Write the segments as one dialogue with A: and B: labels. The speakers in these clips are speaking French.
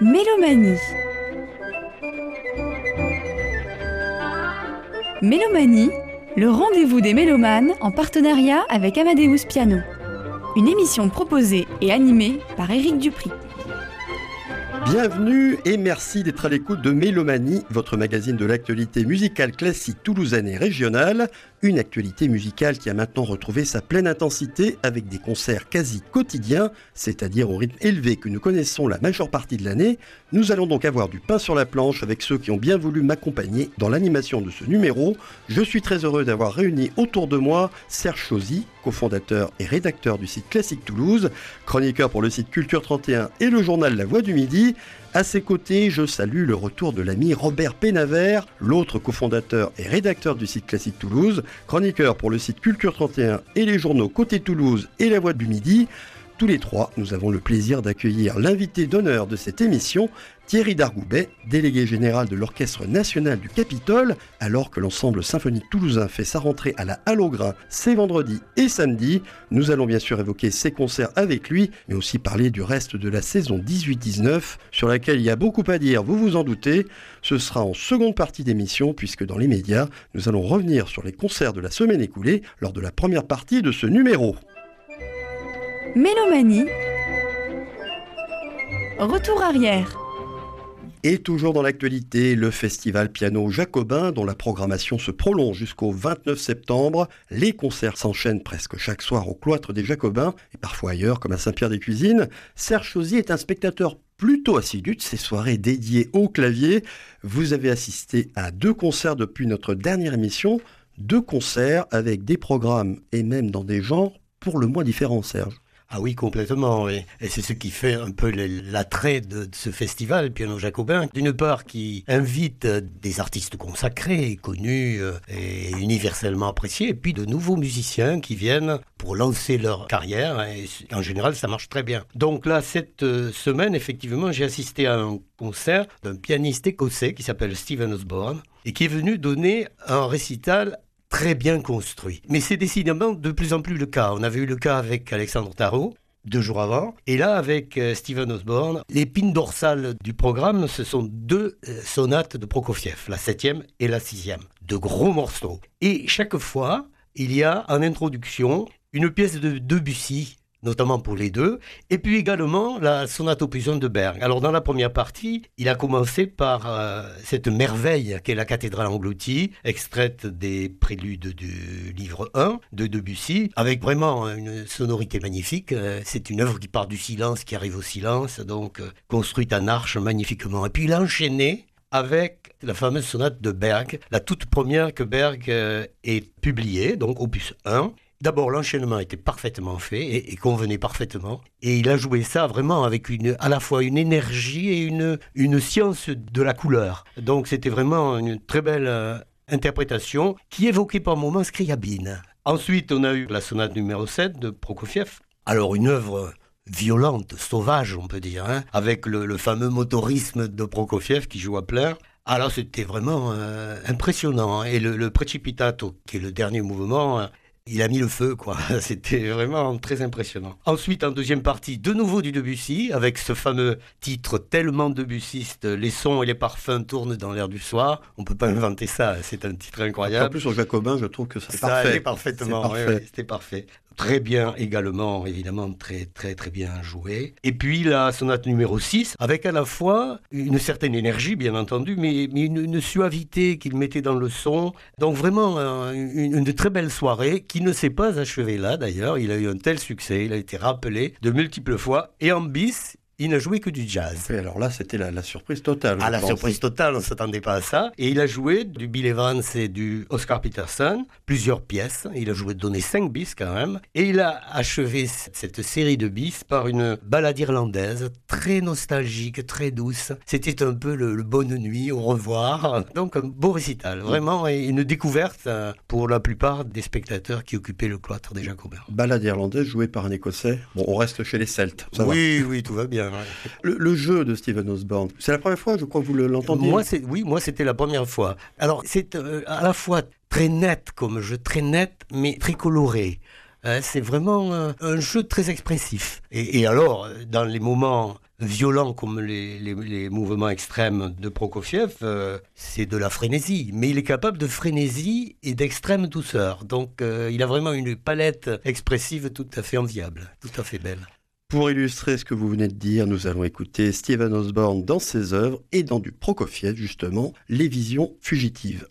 A: Mélomanie. Mélomanie, le rendez-vous des mélomanes en partenariat avec Amadeus Piano. Une émission proposée et animée par Éric Dupri.
B: Bienvenue et merci d'être à l'écoute de Mélomanie, votre magazine de l'actualité musicale classique toulousaine et régionale. Une actualité musicale qui a maintenant retrouvé sa pleine intensité avec des concerts quasi quotidiens, c'est-à-dire au rythme élevé que nous connaissons la majeure partie de l'année. Nous allons donc avoir du pain sur la planche avec ceux qui ont bien voulu m'accompagner dans l'animation de ce numéro. Je suis très heureux d'avoir réuni autour de moi Serge Chauzy, cofondateur et rédacteur du site Classique Toulouse, chroniqueur pour le site Culture 31 et le journal La Voix du Midi. À ses côtés, je salue le retour de l'ami Robert Pénavert, l'autre cofondateur et rédacteur du site Classique Toulouse, chroniqueur pour le site Culture 31 et les journaux Côté Toulouse et La Voix du Midi. Tous les trois, nous avons le plaisir d'accueillir l'invité d'honneur de cette émission, Thierry Dargoubet, délégué général de l'Orchestre national du Capitole, alors que l'ensemble symphonique toulousain fait sa rentrée à la Halle aux Grains ces vendredis et samedis. Nous allons bien sûr évoquer ses concerts avec lui, mais aussi parler du reste de la saison 18-19, sur laquelle il y a beaucoup à dire, vous vous en doutez. Ce sera en seconde partie d'émission, puisque dans les médias, nous allons revenir sur les concerts de la semaine écoulée, lors de la première partie de ce numéro.
A: Mélomanie. Retour arrière.
B: Et toujours dans l'actualité, le festival Piano Jacobin, dont la programmation se prolonge jusqu'au 29 septembre. Les concerts s'enchaînent presque chaque soir au cloître des Jacobins, et parfois ailleurs, comme à Saint-Pierre-des-Cuisines. Serge Chauzy est un spectateur plutôt assidu de ces soirées dédiées au clavier. Vous avez assisté à 2 concerts depuis notre dernière émission, 2 concerts avec des programmes et même dans des genres pour le moins différents, Serge.
C: Ah oui, complètement, oui. Et c'est ce qui fait un peu l'attrait de ce festival, Piano Jacobin. D'une part, qui invite des artistes consacrés, connus et universellement appréciés, et puis de nouveaux musiciens qui viennent pour lancer leur carrière. Et en général, ça marche très bien. Donc là, cette semaine, effectivement, j'ai assisté à un concert d'un pianiste écossais qui s'appelle Stephen Osborne et qui est venu donner un récital très bien construit. Mais c'est décidément de plus en plus le cas. On avait eu le cas avec Alexandre Tarot 2 jours avant. Et là, avec Stephen Osborne, l'épine dorsale du programme, ce sont 2 sonates de Prokofiev, la 7e et la 6e. De gros morceaux. Et chaque fois, il y a en introduction une pièce de Debussy, notamment pour les 2, et puis également la sonate opus 1 de Berg. Alors dans la première partie, il a commencé par cette merveille qu'est la cathédrale engloutie, extraite des préludes du livre 1 de Debussy, avec vraiment une sonorité magnifique. C'est une œuvre qui part du silence, qui arrive au silence, donc construite en arche magnifiquement. Et puis il a enchaîné avec la fameuse sonate de Berg, la toute première que Berg ait publiée, donc opus 1. D'abord, l'enchaînement était parfaitement fait et convenait parfaitement. Et il a joué ça vraiment avec à la fois une énergie et une science de la couleur. Donc c'était vraiment une très belle interprétation qui évoquait par moments Scriabine. Ensuite, on a eu la sonate numéro 7 de Prokofiev. Alors une œuvre violente, sauvage, on peut dire, avec le fameux motorisme de Prokofiev qui joue à plein. Alors c'était vraiment impressionnant. Et le Precipitato, qui est le dernier mouvement, il a mis le feu, quoi. C'était vraiment très impressionnant. Ensuite, en deuxième partie, de nouveau du Debussy, avec ce fameux titre tellement debussiste, les sons et les parfums tournent dans l'air du soir. On ne peut pas inventer ça, c'est un titre incroyable.
B: En plus, sur Jacobin, je trouve que c'est
C: ça
B: parfait.
C: Allait parfaitement,
B: parfait.
C: Oui, c'était parfait. Très bien également, évidemment, très très très bien joué. Et puis la sonate numéro 6, avec à la fois une certaine énergie, bien entendu, mais une suavité qu'il mettait dans le son. Donc vraiment une très belle soirée qui ne s'est pas achevée là, d'ailleurs. Il a eu un tel succès, il a été rappelé de multiples fois. Et en bis, il n'a joué que du jazz.
B: Et alors là, c'était la surprise totale.
C: La surprise totale, on ne s'attendait pas à ça. Et il a joué du Bill Evans et du Oscar Peterson, plusieurs pièces. Il a donné 5 bis quand même. Et il a achevé cette série de bis par une ballade irlandaise, très nostalgique, très douce. C'était un peu le bonne nuit, au revoir. Donc un beau récital, vraiment, et une découverte pour la plupart des spectateurs qui occupaient le cloître des Jacobins.
B: Ballade irlandaise jouée par un Écossais. Bon, on reste chez les Celtes.
C: Oui, tout va bien.
B: Le jeu de Stephen Osborne, c'est la première fois, je crois que vous l'entendiez.
C: Moi, c'était la première fois. Alors, c'est à la fois très net comme jeu, très net, mais très coloré. C'est vraiment un jeu très expressif. Et alors, dans les moments violent comme les mouvements extrêmes de Prokofiev, c'est de la frénésie. Mais il est capable de frénésie et d'extrême douceur. Donc il a vraiment une palette expressive tout à fait enviable, tout à fait belle.
B: Pour illustrer ce que vous venez de dire, nous allons écouter Steven Osborne dans ses œuvres et dans du Prokofiev, justement, Les Visions fugitives.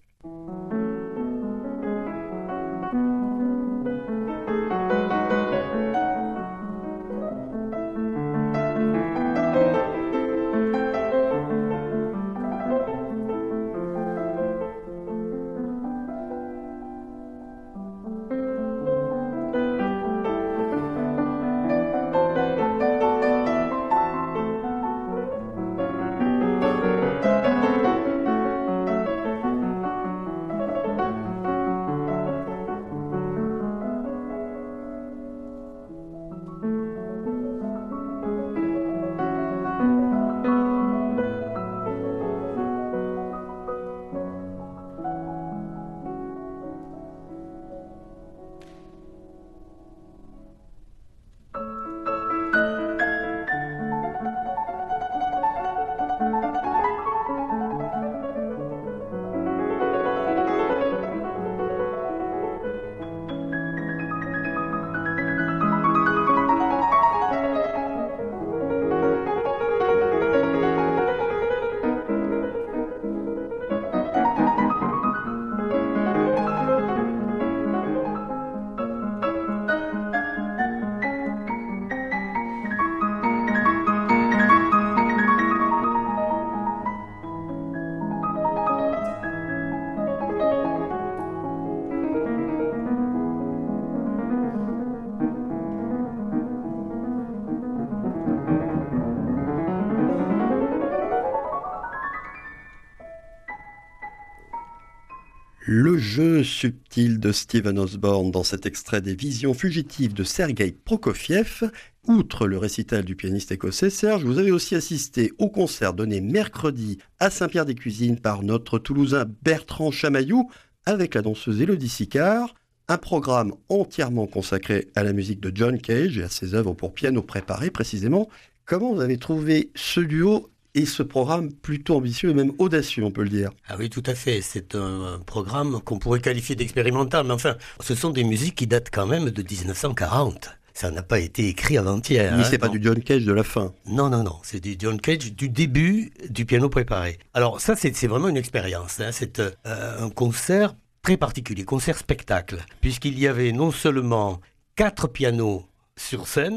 B: Le jeu subtil de Steven Osborne dans cet extrait des Visions fugitives de Sergueï Prokofiev. Outre le récital du pianiste écossais Serge, vous avez aussi assisté au concert donné mercredi à Saint-Pierre-des-Cuisines par notre Toulousain Bertrand Chamaillou avec la danseuse Élodie Sicard. Un programme entièrement consacré à la musique de John Cage et à ses œuvres pour piano préparé précisément. Comment vous avez trouvé ce duo et ce programme plutôt ambitieux et même audacieux, on peut le dire?
C: Ah oui, tout à fait. C'est un programme qu'on pourrait qualifier d'expérimental. Mais enfin, ce sont des musiques qui datent quand même de 1940. Ça n'a pas été écrit avant-hier.
B: Mais c'est pas du John Cage de la fin.
C: Non. C'est du John Cage du début du piano préparé. Alors ça, c'est vraiment une expérience. C'est un concert très particulier, concert spectacle, puisqu'il y avait non seulement 4 pianos sur scène,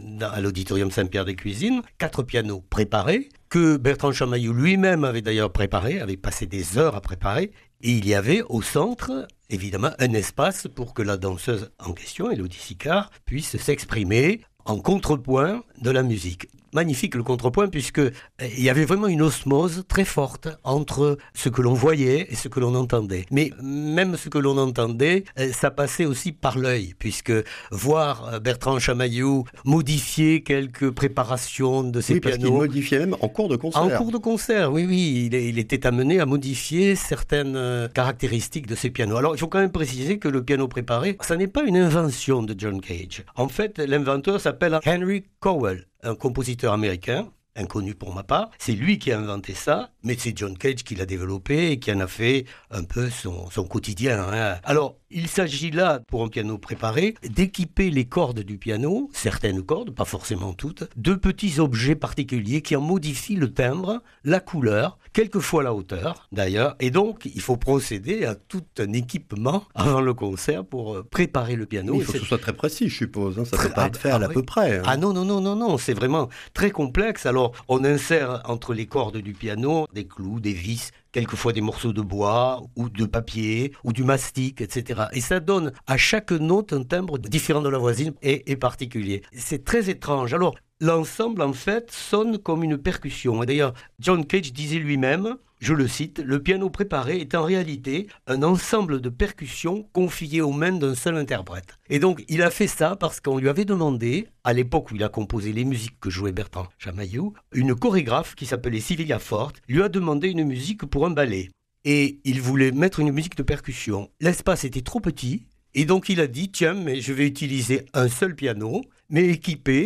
C: à l'auditorium Saint-Pierre-des-Cuisines, 4 pianos préparés, que Bertrand Chamaillou lui-même avait d'ailleurs préparé, avait passé des heures à préparer, et il y avait au centre, évidemment, un espace pour que la danseuse en question, Élodie Sicard, puisse s'exprimer en contrepoint de la musique. Magnifique le contrepoint, puisque il y avait vraiment une osmose très forte entre ce que l'on voyait et ce que l'on entendait. Mais même ce que l'on entendait, ça passait aussi par l'œil, puisque voir Bertrand Chamaillou modifier quelques préparations de ses pianos...
B: Parce qu'il modifiait même en cours de concert.
C: En cours de concert, oui. Il était amené à modifier certaines caractéristiques de ses pianos. Alors, il faut quand même préciser que le piano préparé, ça n'est pas une invention de John Cage. En fait, l'inventeur s'appelle Henry Cowell, un compositeur américain, inconnu pour ma part. C'est lui qui a inventé ça, mais c'est John Cage qui l'a développé et qui en a fait un peu son quotidien. Alors, il s'agit là, pour un piano préparé, d'équiper les cordes du piano, certaines cordes, pas forcément toutes, de petits objets particuliers qui en modifient le timbre, la couleur, quelquefois la hauteur d'ailleurs. Et donc, il faut procéder à tout un équipement avant le concert pour préparer le piano.
B: Mais il faut que ce soit très précis, je suppose. Ça ne peut pas être fait à peu près.
C: Ah non, c'est vraiment très complexe. Alors, on insère entre les cordes du piano des clous, des vis, quelquefois des morceaux de bois ou de papier ou du mastic, etc. Et ça donne à chaque note un timbre différent de la voisine et particulier. C'est très étrange. Alors, l'ensemble, en fait, sonne comme une percussion. Et d'ailleurs, John Cage disait lui-même, je le cite, « Le piano préparé est en réalité un ensemble de percussions confiées aux mains d'un seul interprète. » Et donc, il a fait ça parce qu'on lui avait demandé, à l'époque où il a composé les musiques que jouait Bertrand Chamaillou, une chorégraphe qui s'appelait Sylvia Fort lui a demandé une musique pour un ballet. Et il voulait mettre une musique de percussion. L'espace était trop petit, et donc il a dit, tiens, mais je vais utiliser un seul piano, mais équipé,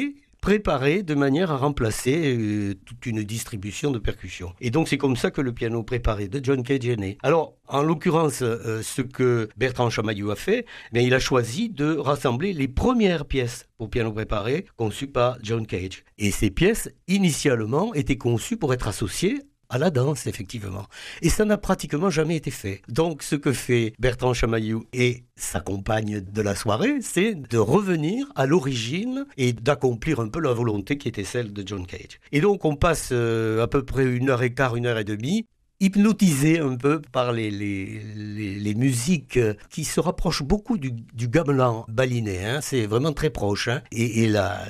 C: préparé de manière à remplacer toute une distribution de percussions. Et donc c'est comme ça que le piano préparé de John Cage est né. Alors, en l'occurrence, ce que Bertrand Chamayou a fait, il a choisi de rassembler les premières pièces pour piano préparé conçues par John Cage. Et ces pièces, initialement, étaient conçues pour être associées à la danse, effectivement. Et ça n'a pratiquement jamais été fait. Donc, ce que fait Bertrand Chamayou et sa compagne de la soirée, c'est de revenir à l'origine et d'accomplir un peu la volonté qui était celle de John Cage. Et donc, on passe à peu près 1h15, 1h30, hypnotisé un peu par les musiques qui se rapprochent beaucoup du gamelan baliné, hein. C'est vraiment très proche, hein. Et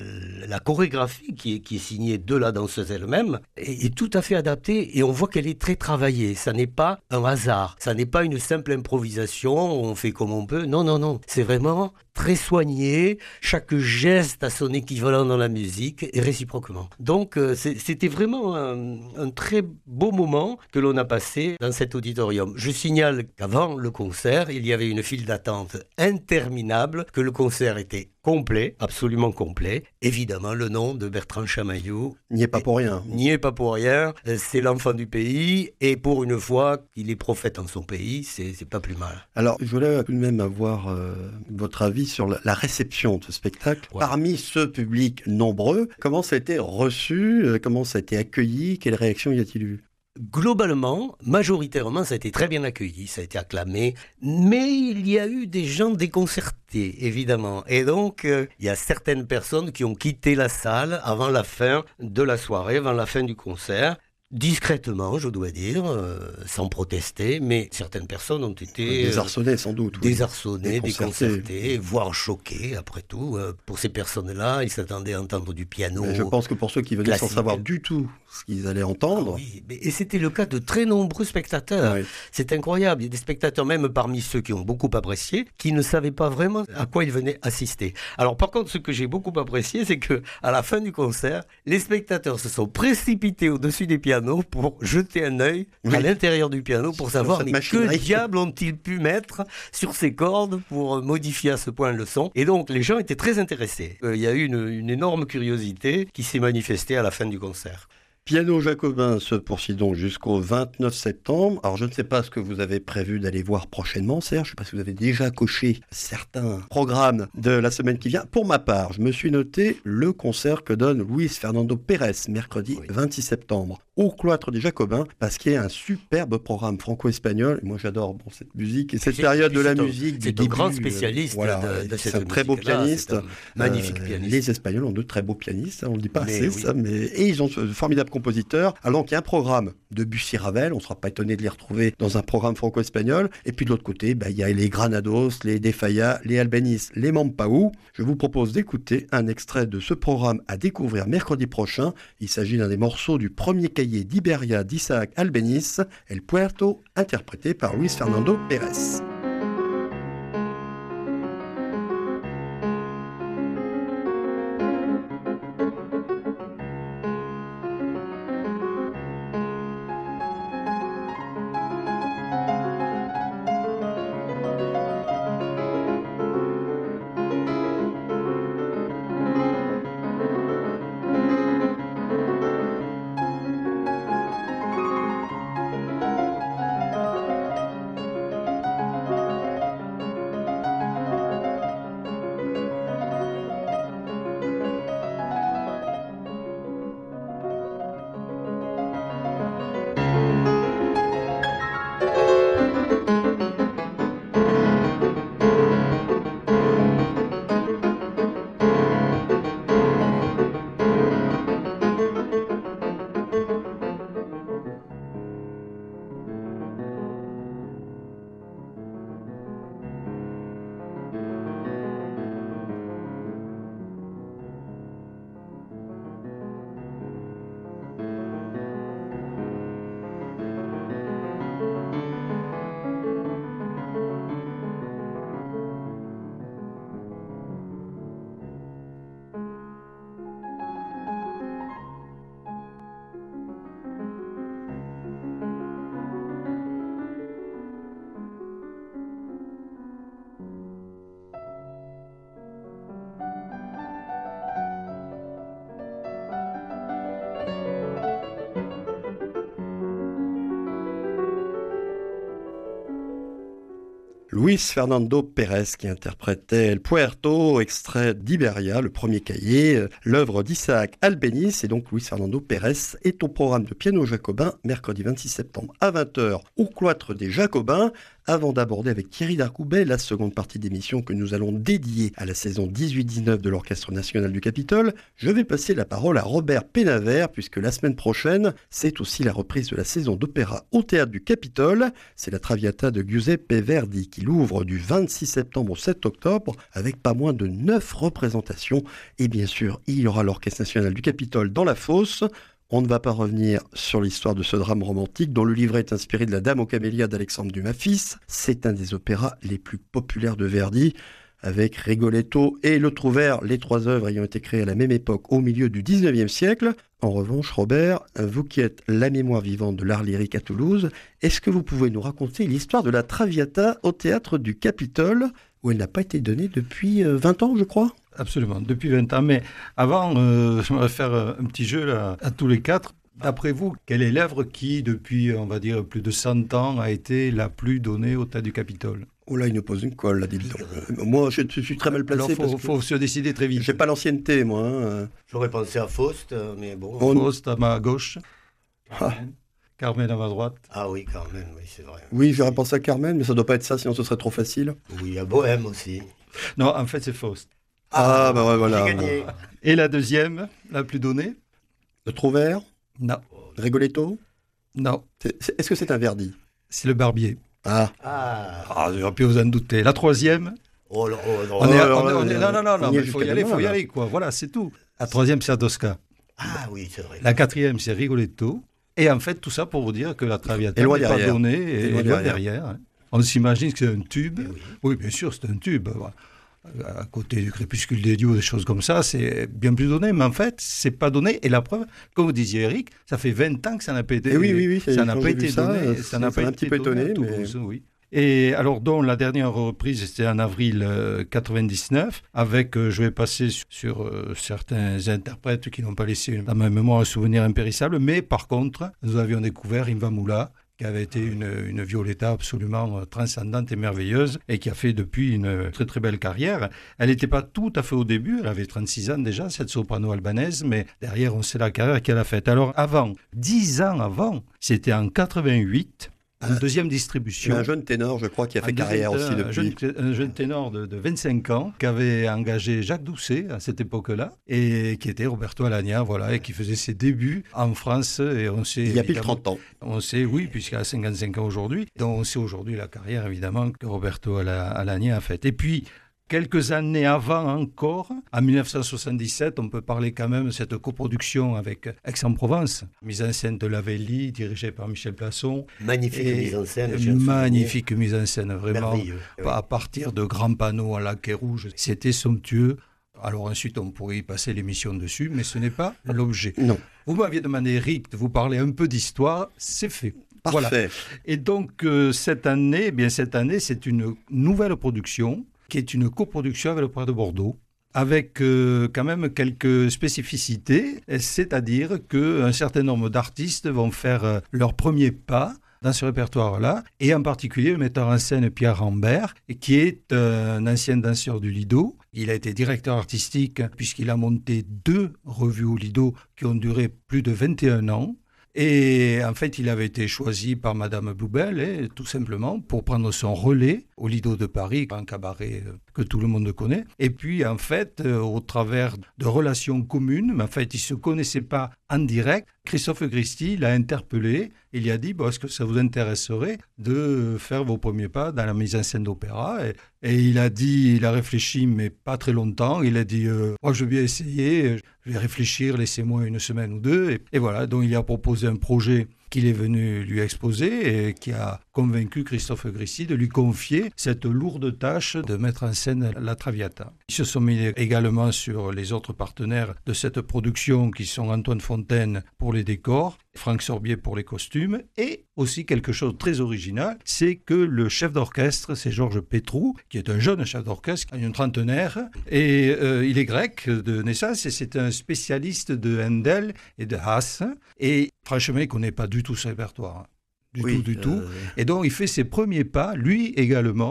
C: la chorégraphie qui est signée de la danseuse elle-même est tout à fait adaptée et on voit qu'elle est très travaillée. Ça n'est pas un hasard, ça n'est pas une simple improvisation, on fait comme on peut. Non, non, non, c'est vraiment très soigné, chaque geste a son équivalent dans la musique et réciproquement. Donc c'était vraiment un très beau moment que l'on a passé dans cet auditorium. Je signale qu'avant le concert, il y avait une file d'attente interminable, que le concert était complet, absolument complet. Évidemment, le nom de Bertrand Chamayou
B: n'y est pas pour rien.
C: N'y est pas pour rien. C'est l'enfant du pays et pour une fois qu'il est prophète en son pays, c'est pas plus mal.
B: Alors, je voulais tout de même avoir votre avis sur la réception de ce spectacle. Ouais. Parmi ce public nombreux, comment ça a été reçu, comment ça a été accueilli, quelles réactions y a-t-il eu ?
C: Globalement, majoritairement, ça a été très bien accueilli, ça a été acclamé, mais il y a eu des gens déconcertés, évidemment. Et donc, il y a certaines personnes qui ont quitté la salle avant la fin de la soirée, avant la fin du concert. Discrètement, je dois dire, sans protester, mais certaines personnes ont été...
B: désarçonnées, sans doute.
C: Désarçonnées, déconcertées, voire choquées, après tout. Pour ces personnes-là, ils s'attendaient à entendre du piano.
B: Mais je pense que pour ceux qui venaient classique, sans savoir du tout ce qu'ils allaient entendre...
C: Oui, et c'était le cas de très nombreux spectateurs. Oui. C'est incroyable. Il y a des spectateurs, même parmi ceux qui ont beaucoup apprécié, qui ne savaient pas vraiment à quoi ils venaient assister. Alors, par contre, ce que j'ai beaucoup apprécié, c'est que à la fin du concert, les spectateurs se sont précipités au-dessus des pianos pour jeter un œil à l'intérieur du piano pour savoir que diable ont-ils pu mettre sur ces cordes pour modifier à ce point le son. Et donc les gens étaient très intéressés. Il y a eu une énorme curiosité qui s'est manifestée à la fin du concert.
B: Piano Jacobin se poursuit donc jusqu'au 29 septembre. Alors, je ne sais pas ce que vous avez prévu d'aller voir prochainement, Serge. Je ne sais pas si vous avez déjà coché certains programmes de la semaine qui vient. Pour ma part, je me suis noté le concert que donne Luis Fernando Pérez, mercredi 26 septembre, au Cloître des Jacobins, parce qu'il y a un superbe programme franco-espagnol. Moi, j'adore cette musique et cette période de la musique.
C: C'est un grand spécialiste de cette musique.
B: C'est un très beau pianiste.
C: Magnifique pianiste.
B: Les Espagnols ont de très beaux pianistes, on ne le dit pas assez, ça. Et ils ont de formidables compositeurs. Alors qu'il y a un programme de Debussy-Ravel, on ne sera pas étonné de les retrouver dans un programme franco-espagnol. Et puis de l'autre côté, il y a les Granados, les De Falla, les Albéniz, les Mampau. Je vous propose d'écouter un extrait de ce programme à découvrir mercredi prochain. Il s'agit d'un des morceaux du premier cahier d'Iberia d'Isaac Albéniz, El Puerto, interprété par Luis Fernando Pérez. Luis Fernando Pérez qui interprétait El Puerto, extrait d'Iberia, le premier cahier, l'œuvre d'Isaac Albéniz. Et donc Luis Fernando Pérez est au programme de Piano Jacobin, mercredi 26 septembre à 20h au cloître des Jacobins. Avant d'aborder avec Thierry Darcoubet la seconde partie d'émission que nous allons dédier à la saison 18-19 de l'Orchestre National du Capitole, je vais passer la parole à Robert Pénavert, puisque la semaine prochaine, c'est aussi la reprise de la saison d'opéra au Théâtre du Capitole. C'est la Traviata de Giuseppe Verdi qui l'ouvre du 26 septembre au 7 octobre, avec pas moins de 9 représentations. Et bien sûr, il y aura l'Orchestre National du Capitole dans la fosse. On ne va pas revenir sur l'histoire de ce drame romantique dont le livret est inspiré de La Dame aux camélias d'Alexandre Dumas fils. C'est un des opéras les plus populaires de Verdi, avec Rigoletto et Le Trouvère, les trois œuvres ayant été créées à la même époque au milieu du 19e siècle. En revanche, Robert, vous qui êtes la mémoire vivante de l'art lyrique à Toulouse, est-ce que vous pouvez nous raconter l'histoire de la Traviata au Théâtre du Capitole, où elle n'a pas été donnée depuis 20 ans, je crois ?
D: Absolument, depuis 20 ans. Mais avant, j'aimerais faire un petit jeu là, à tous les quatre. D'après vous, quelle est l'œuvre qui, depuis, on va dire, plus de 100 ans, a été la plus donnée au Théâtre du Capitole ?
B: Oh là, il nous pose une colle, là, dis-donc. Moi, je suis très mal placé.
D: Alors, faut se décider très vite.
B: J'ai pas l'ancienneté, moi. Hein.
C: J'aurais pensé à Faust, mais bon.
D: Faust à ma gauche. Carmen à ma droite.
C: Ah oui, Carmen, oui, c'est vrai.
B: Oui, j'aurais pensé à Carmen, mais ça doit pas être ça, sinon ce serait trop facile.
C: Oui, à Bohème aussi.
D: Non, en fait, c'est Faust.
B: Ah, bah ouais, voilà.
C: J'ai gagné.
D: Et la deuxième, la plus donnée ?
B: Le Trouvère ?
D: Non.
B: Rigoletto ?
D: Non.
B: Est-ce que c'est un Verdi ?
D: C'est le Barbier.
B: Ah.
D: J'aurais pu vous en douter. La troisième ?
C: Non,
D: Non, il faut y aller, quoi. Voilà, c'est tout. La troisième, c'est Tosca.
C: Ah oui, c'est vrai.
D: La quatrième, c'est Rigoletto. Et en fait, tout ça pour vous dire que la Traviata n'est pas donnée et loin derrière. Hein. On s'imagine que c'est un tube. Oui, bien sûr, c'est un tube. À côté du Crépuscule des dieux, des choses comme ça, c'est bien plus donné. Mais en fait, c'est pas donné. Et la preuve, comme vous disiez, Eric, ça fait 20 ans que ça n'a pas été,
B: oui,
D: ça n'a pas été donné.
B: Ça n'a pas été un petit peu étonné.
D: Oui. Et alors, donc, la dernière reprise, c'était en avril 99, avec, je vais passer sur certains interprètes qui n'ont pas laissé dans ma mémoire un souvenir impérissable, mais par contre, nous avions découvert Invamula, qui avait été une Violetta absolument transcendante et merveilleuse, et qui a fait depuis une très très belle carrière. Elle n'était pas tout à fait au début, elle avait 36 ans déjà, cette soprano albanaise, mais derrière, on sait la carrière qu'elle a faite. Alors, 10 ans avant, c'était en 88, en deuxième distribution.
B: Un jeune ténor, je crois, qui a fait carrière aussi depuis.
D: Un jeune ténor de 25 ans, qui avait engagé Jacques Doucet à cette époque-là, et qui était Roberto Alagna, voilà, et qui faisait ses débuts en France. Et on sait,
B: il y a pile 30 ans.
D: On sait, oui, puisqu'il a 55 ans aujourd'hui. Donc on sait aujourd'hui la carrière, évidemment, que Roberto Alagna a faite. Et puis, quelques années avant encore, en 1977, on peut parler quand même de cette coproduction avec Aix-en-Provence, mise en scène de Lavelli, dirigée par Michel Plasson.
C: Magnifique mise en scène.
D: Magnifique mise en scène, vraiment.
C: Merveilleux.
D: À partir de grands panneaux en laquais rouge, c'était somptueux. Alors ensuite, on pourrait y passer l'émission dessus, mais ce n'est pas l'objet.
B: Non.
D: Vous m'aviez demandé, Eric, de vous parler un peu d'histoire, c'est fait.
B: Parfait.
D: Voilà. Et donc, cette année, c'est une nouvelle production, qui est une coproduction avec l'Opéra de Bordeaux, avec quand même quelques spécificités, c'est-à-dire qu'un certain nombre d'artistes vont faire leur premier pas dans ce répertoire-là, et en particulier le metteur en scène Pierre Rambert, qui est un ancien danseur du Lido. Il a été directeur artistique puisqu'il a monté 2 revues au Lido qui ont duré plus de 21 ans. Et en fait, il avait été choisi par Madame Bloubel, tout simplement, pour prendre son relais au Lido de Paris, un cabaret que tout le monde connaît. Et puis, en fait, au travers de relations communes, mais en fait, ils ne se connaissaient pas en direct, Christophe Christie l'a interpellé. Il lui a dit, est-ce que ça vous intéresserait de faire vos premiers pas dans la mise en scène d'opéra ? Et il a réfléchi, mais pas très longtemps. Il a dit, moi, je veux bien essayer, je vais réfléchir, laissez-moi 1 semaine ou 2. Et voilà, donc il a proposé un projet qu'il est venu lui exposer et qui a convaincu Christophe Christie de lui confier cette lourde tâche de mettre en scène la Traviata. Ils se sont mis également sur les autres partenaires de cette production qui sont Antoine Fontaine pour les décors, Franck Sorbier pour les costumes, et aussi quelque chose de très original, c'est que le chef d'orchestre, c'est Georges Pétrou, qui est un jeune chef d'orchestre, un trentenaire, et il est grec de naissance, et c'est un spécialiste de Handel et de Haas, et franchement, il ne connaît pas du tout ce répertoire, du tout. Et donc, il fait ses premiers pas, lui également,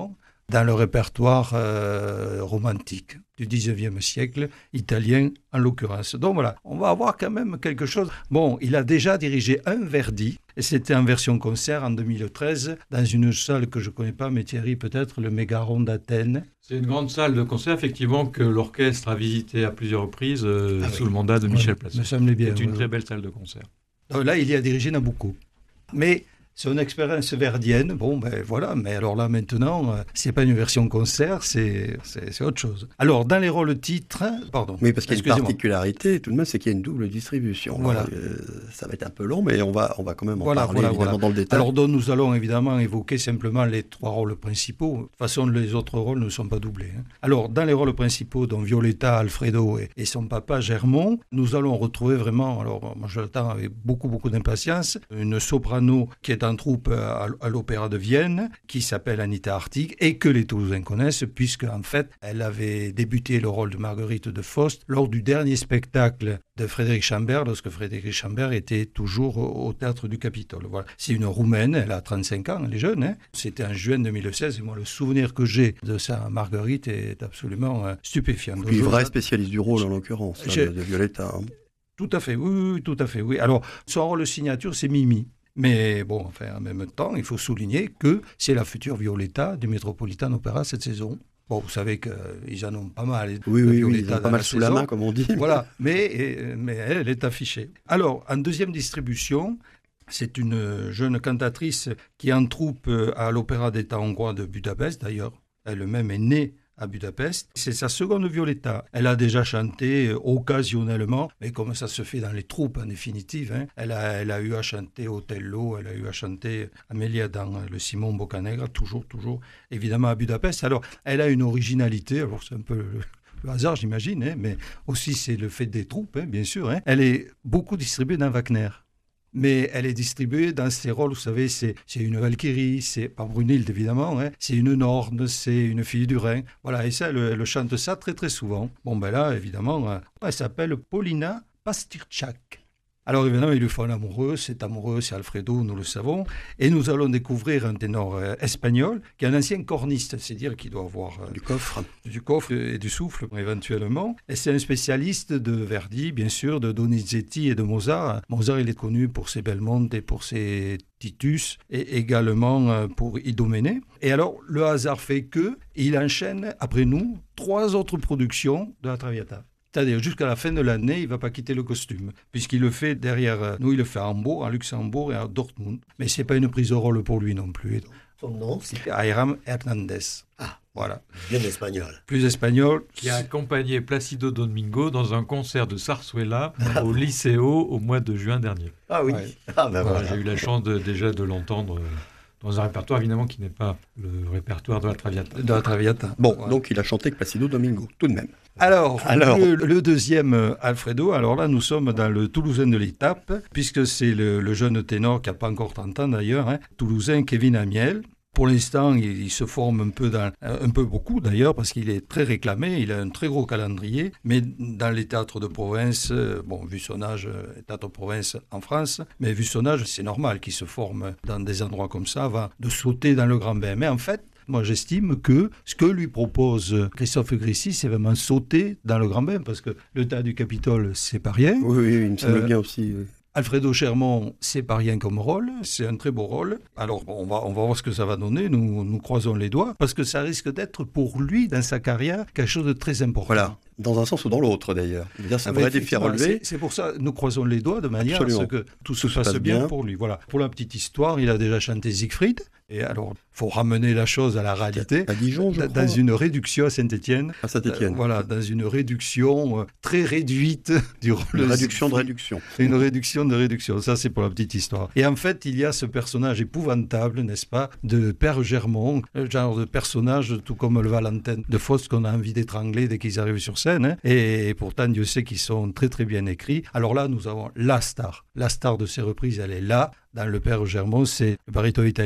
D: dans le répertoire romantique du 19e siècle, italien en l'occurrence. Donc voilà, on va avoir quand même quelque chose. Bon, il a déjà dirigé un Verdi, et c'était en version concert en 2013, dans une salle que je ne connais pas, mais Thierry peut-être, le Mégaron d'Athènes.
E: C'est une grande salle de concert, effectivement, que l'orchestre a visité à plusieurs reprises sous le mandat de Michel Plassard.
D: Me semblait bien.
E: C'est une très belle salle de concert.
D: Donc là, il y a dirigé Nabucco. Mais son expérience verdienne, bon, ben voilà, mais alors là, maintenant, c'est pas une version concert, c'est autre chose. Alors, dans les rôles titres, pardon.
B: Oui, parce qu'il y a une particularité, tout de même, c'est qu'il y a une double distribution.
D: Voilà.
B: Alors, ça va être un peu long, mais on va quand même en parler, évidemment, dans le détail.
D: Alors, donc, nous allons évidemment évoquer simplement les 3 rôles principaux. De toute façon, les autres rôles ne sont pas doublés. Alors, dans les rôles principaux, dont Violetta, Alfredo et son papa, Germont, nous allons retrouver vraiment, alors, moi je l'attends avec beaucoup, beaucoup d'impatience, une soprano qui est en troupe à l'Opéra de Vienne, qui s'appelle Anita Hartig, et que les Toulousains connaissent, puisque en fait, elle avait débuté le rôle de Marguerite de Faust lors du dernier spectacle de Frédéric Chambert, lorsque Frédéric Chambert était toujours au Théâtre du Capitole. Voilà. C'est une Roumaine, elle a 35 ans, elle est jeune. C'était en juin 2016, et moi, le souvenir que j'ai de sa Marguerite est absolument stupéfiant.
B: Puis vrai spécialiste du rôle, en l'occurrence, de Violetta.
D: Tout à fait, oui, tout à fait, oui. Alors, son rôle signature, c'est Mimi. Mais bon, enfin, en même temps, il faut souligner que c'est la future Violetta du Metropolitan Opera cette saison. Bon, vous savez qu'ils en ont pas mal.
B: Oui, ils ont pas mal sous la main, comme on dit.
D: Voilà, mais elle est affichée. Alors, en deuxième distribution, c'est une jeune cantatrice qui est en troupe à l'Opéra d'État hongrois de Budapest, d'ailleurs. Elle-même est née à Budapest. C'est sa seconde Violetta. Elle a déjà chanté occasionnellement, mais comme ça se fait dans les troupes en définitive, elle a eu à chanter Othello, elle a eu à chanter Amelia dans le Simon Boccanegra, toujours, évidemment à Budapest. Alors, elle a une originalité, alors c'est un peu le hasard, j'imagine, mais aussi c'est le fait des troupes, bien sûr. Elle est beaucoup distribuée dans Wagner. Mais elle est distribuée dans ses rôles, vous savez, c'est une Valkyrie, c'est pas Brunhilde évidemment, c'est une Norne, c'est une fille du Rhin. Voilà, et ça, elle chante ça très très souvent. Bon, ben là, évidemment, elle s'appelle Paulina Pastyrczak. Alors évidemment, il lui faut un amoureux, c'est Alfredo, nous le savons, et nous allons découvrir un ténor espagnol qui est un ancien corniste, c'est-à-dire qu'il doit avoir du coffre et du souffle éventuellement, et c'est un spécialiste de Verdi, bien sûr, de Donizetti et de Mozart. Mozart, il est connu pour ses Belmonte et pour ses Titus, et également pour Idoménée. Et alors, le hasard fait qu'il enchaîne, après nous, 3 autres productions de la Traviata. C'est-à-dire, jusqu'à la fin de l'année, il ne va pas quitter le costume, puisqu'il le fait derrière nous, il le fait à Hambourg, à Luxembourg et à Dortmund. Mais ce n'est pas une prise de rôle pour lui non plus.
C: Son nom, c'est
D: Ayram Hernandez.
C: Ah,
D: voilà.
C: Bien espagnol.
D: Plus espagnol.
E: Qui a accompagné Placido Domingo dans un concert de Sarsuela au Liceo au mois de juin dernier.
C: Ah oui.
D: Ouais.
C: Ah ben
E: voilà. J'ai eu la chance déjà de l'entendre dans un répertoire, évidemment, qui n'est pas le répertoire de la Traviata.
B: Bon, ouais. Donc il a chanté avec Placido Domingo, tout de même.
D: Alors le deuxième Alfredo, alors là, nous sommes dans le Toulousain de l'étape, puisque c'est le jeune ténor qui n'a pas encore 30 ans d'ailleurs, Toulousain Kevin Amiel. Pour l'instant, il se forme un peu beaucoup d'ailleurs, parce qu'il est très réclamé, il a un très gros calendrier, mais dans les théâtres de province, vu son âge, théâtre de province en France, mais vu son âge, c'est normal qu'il se forme dans des endroits comme ça, avant de sauter dans le grand bain. Mais en fait, moi, j'estime que ce que lui propose Christophe Grissy, c'est vraiment sauter dans le grand bain, parce que le théâtre du Capitole, c'est pas rien.
B: Oui, il me semble bien aussi. Oui.
D: Alfredo Germont, c'est pas rien comme rôle, c'est un très beau rôle. Alors, on va voir ce que ça va donner, nous croisons les doigts, parce que ça risque d'être pour lui, dans sa carrière, quelque chose de très important.
B: Voilà, dans un sens ou dans l'autre d'ailleurs. C'est un vrai défi à relever.
D: C'est pour ça, nous croisons les doigts de manière à ce que tout se passe bien pour lui. Voilà. Pour la petite histoire, il a déjà chanté Siegfried, et alors, il faut ramener la chose à la réalité.
B: À Dijon, je crois.
D: Dans une réduction à Saint-Étienne.
B: À Saint-Étienne.
D: Voilà, dans une réduction très réduite du rôle.
B: Une réduction de réduction.
D: Une réduction de réduction, ça c'est pour la petite histoire. Et en fait, il y a ce personnage épouvantable, n'est-ce pas, de Père Germont, genre de personnage tout comme le Valentin de Faust qu'on a envie d'étrangler dès qu'ils arrivent sur scène. Et pourtant, Dieu sait qu'ils sont très très bien écrits. Alors là, nous avons la star. La star de ces reprises, elle est là. Dans le Père Germont, c'est le baryton italien Nicolas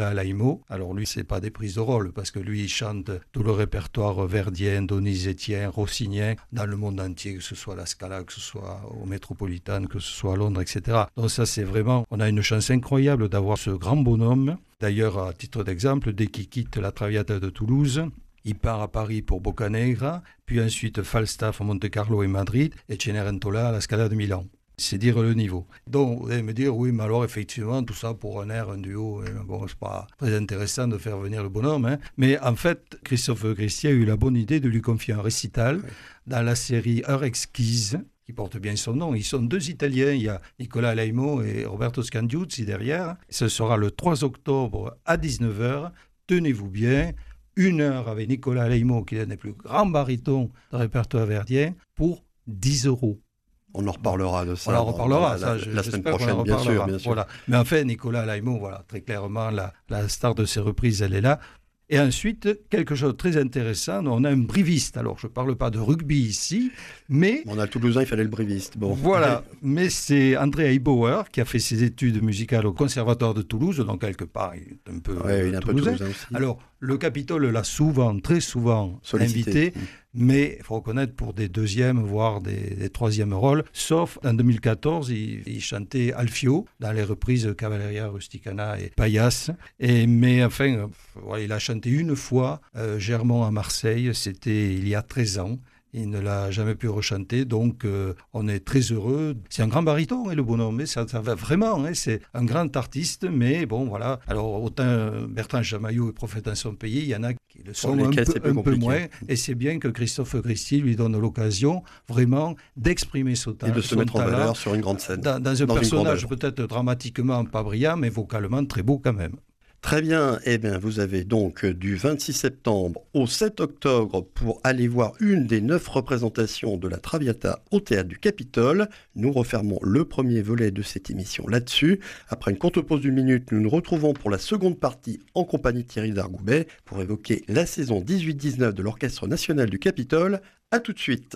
D: Nicolas Laimo. Alors lui, c'est pas des prises de rôle, parce que lui, il chante tout le répertoire verdien, donizetien, rossinien, dans le monde entier, que ce soit à la Scala, que ce soit au Métropolitain, que ce soit à Londres, etc. Donc ça, c'est vraiment, on a une chance incroyable d'avoir ce grand bonhomme. D'ailleurs, à titre d'exemple, dès qu'il quitte la Traviata de Toulouse, il part à Paris pour Boccanegra, puis ensuite Falstaff à Monte-Carlo et Madrid, et Cenerentola à la Scala de Milan. C'est dire le niveau. Donc, vous allez me dire, oui, mais alors, effectivement, tout ça pour un air, un duo, bon, c'est pas très intéressant de faire venir le bonhomme, hein. Mais en fait, Christophe Christie a eu la bonne idée de lui confier un récital dans la série Heure exquise, qui porte bien son nom. Ils sont 2 Italiens, il y a Nicolas Laimo et Roberto Scandiuzzi derrière. Ce sera le 3 octobre à 19h. Tenez-vous bien, 1 heure avec Nicolas Laimo, qui est l'un des plus grands barytons de répertoire verdien, pour 10 €.
B: On en reparlera de ça.
D: On en reparlera,
B: la semaine prochaine, bien sûr.
D: Voilà. Mais en fait, Nicolas Laimo, voilà, très clairement, la star de ces reprises, elle est là. Et ensuite, quelque chose de très intéressant, on a un briviste. Alors, je ne parle pas de rugby ici, mais...
B: On a le Toulousain, il fallait le briviste. Bon.
D: Voilà, mais c'est André Heibauer qui a fait ses études musicales au Conservatoire de Toulouse, donc quelque part, il est un peu toulousain aussi. Alors, le Capitole l'a souvent, très souvent invité, mais il faut reconnaître pour des 2e, voire des 3e rôles, sauf en 2014, il chantait Alfio dans les reprises Cavalleria Rusticana et Paillasse. Mais enfin, il a chanté une fois Germont à Marseille, c'était il y a 13 ans. Il ne l'a jamais pu rechanter, donc on est très heureux. C'est un grand baryton, le bonhomme, mais ça va vraiment, c'est un grand artiste, mais bon, voilà. Alors, autant Bertrand Chamaillou est prophète dans son pays, il y en a qui le sont un peu moins, et c'est bien que Christophe Christie lui donne l'occasion vraiment d'exprimer son talent.
B: Et de se mettre en valeur sur une grande scène.
D: Dans un personnage peut-être dramatiquement pas brillant, mais vocalement très beau quand même.
B: Très bien, eh bien vous avez donc du 26 septembre au 7 octobre pour aller voir une des 9 représentations de la Traviata au Théâtre du Capitole. Nous refermons le premier volet de cette émission là-dessus. Après une courte pause d'1 minute, nous nous retrouvons pour la seconde partie en compagnie de Thierry Dargoubet pour évoquer la saison 18-19 de l'Orchestre National du Capitole. A tout de suite.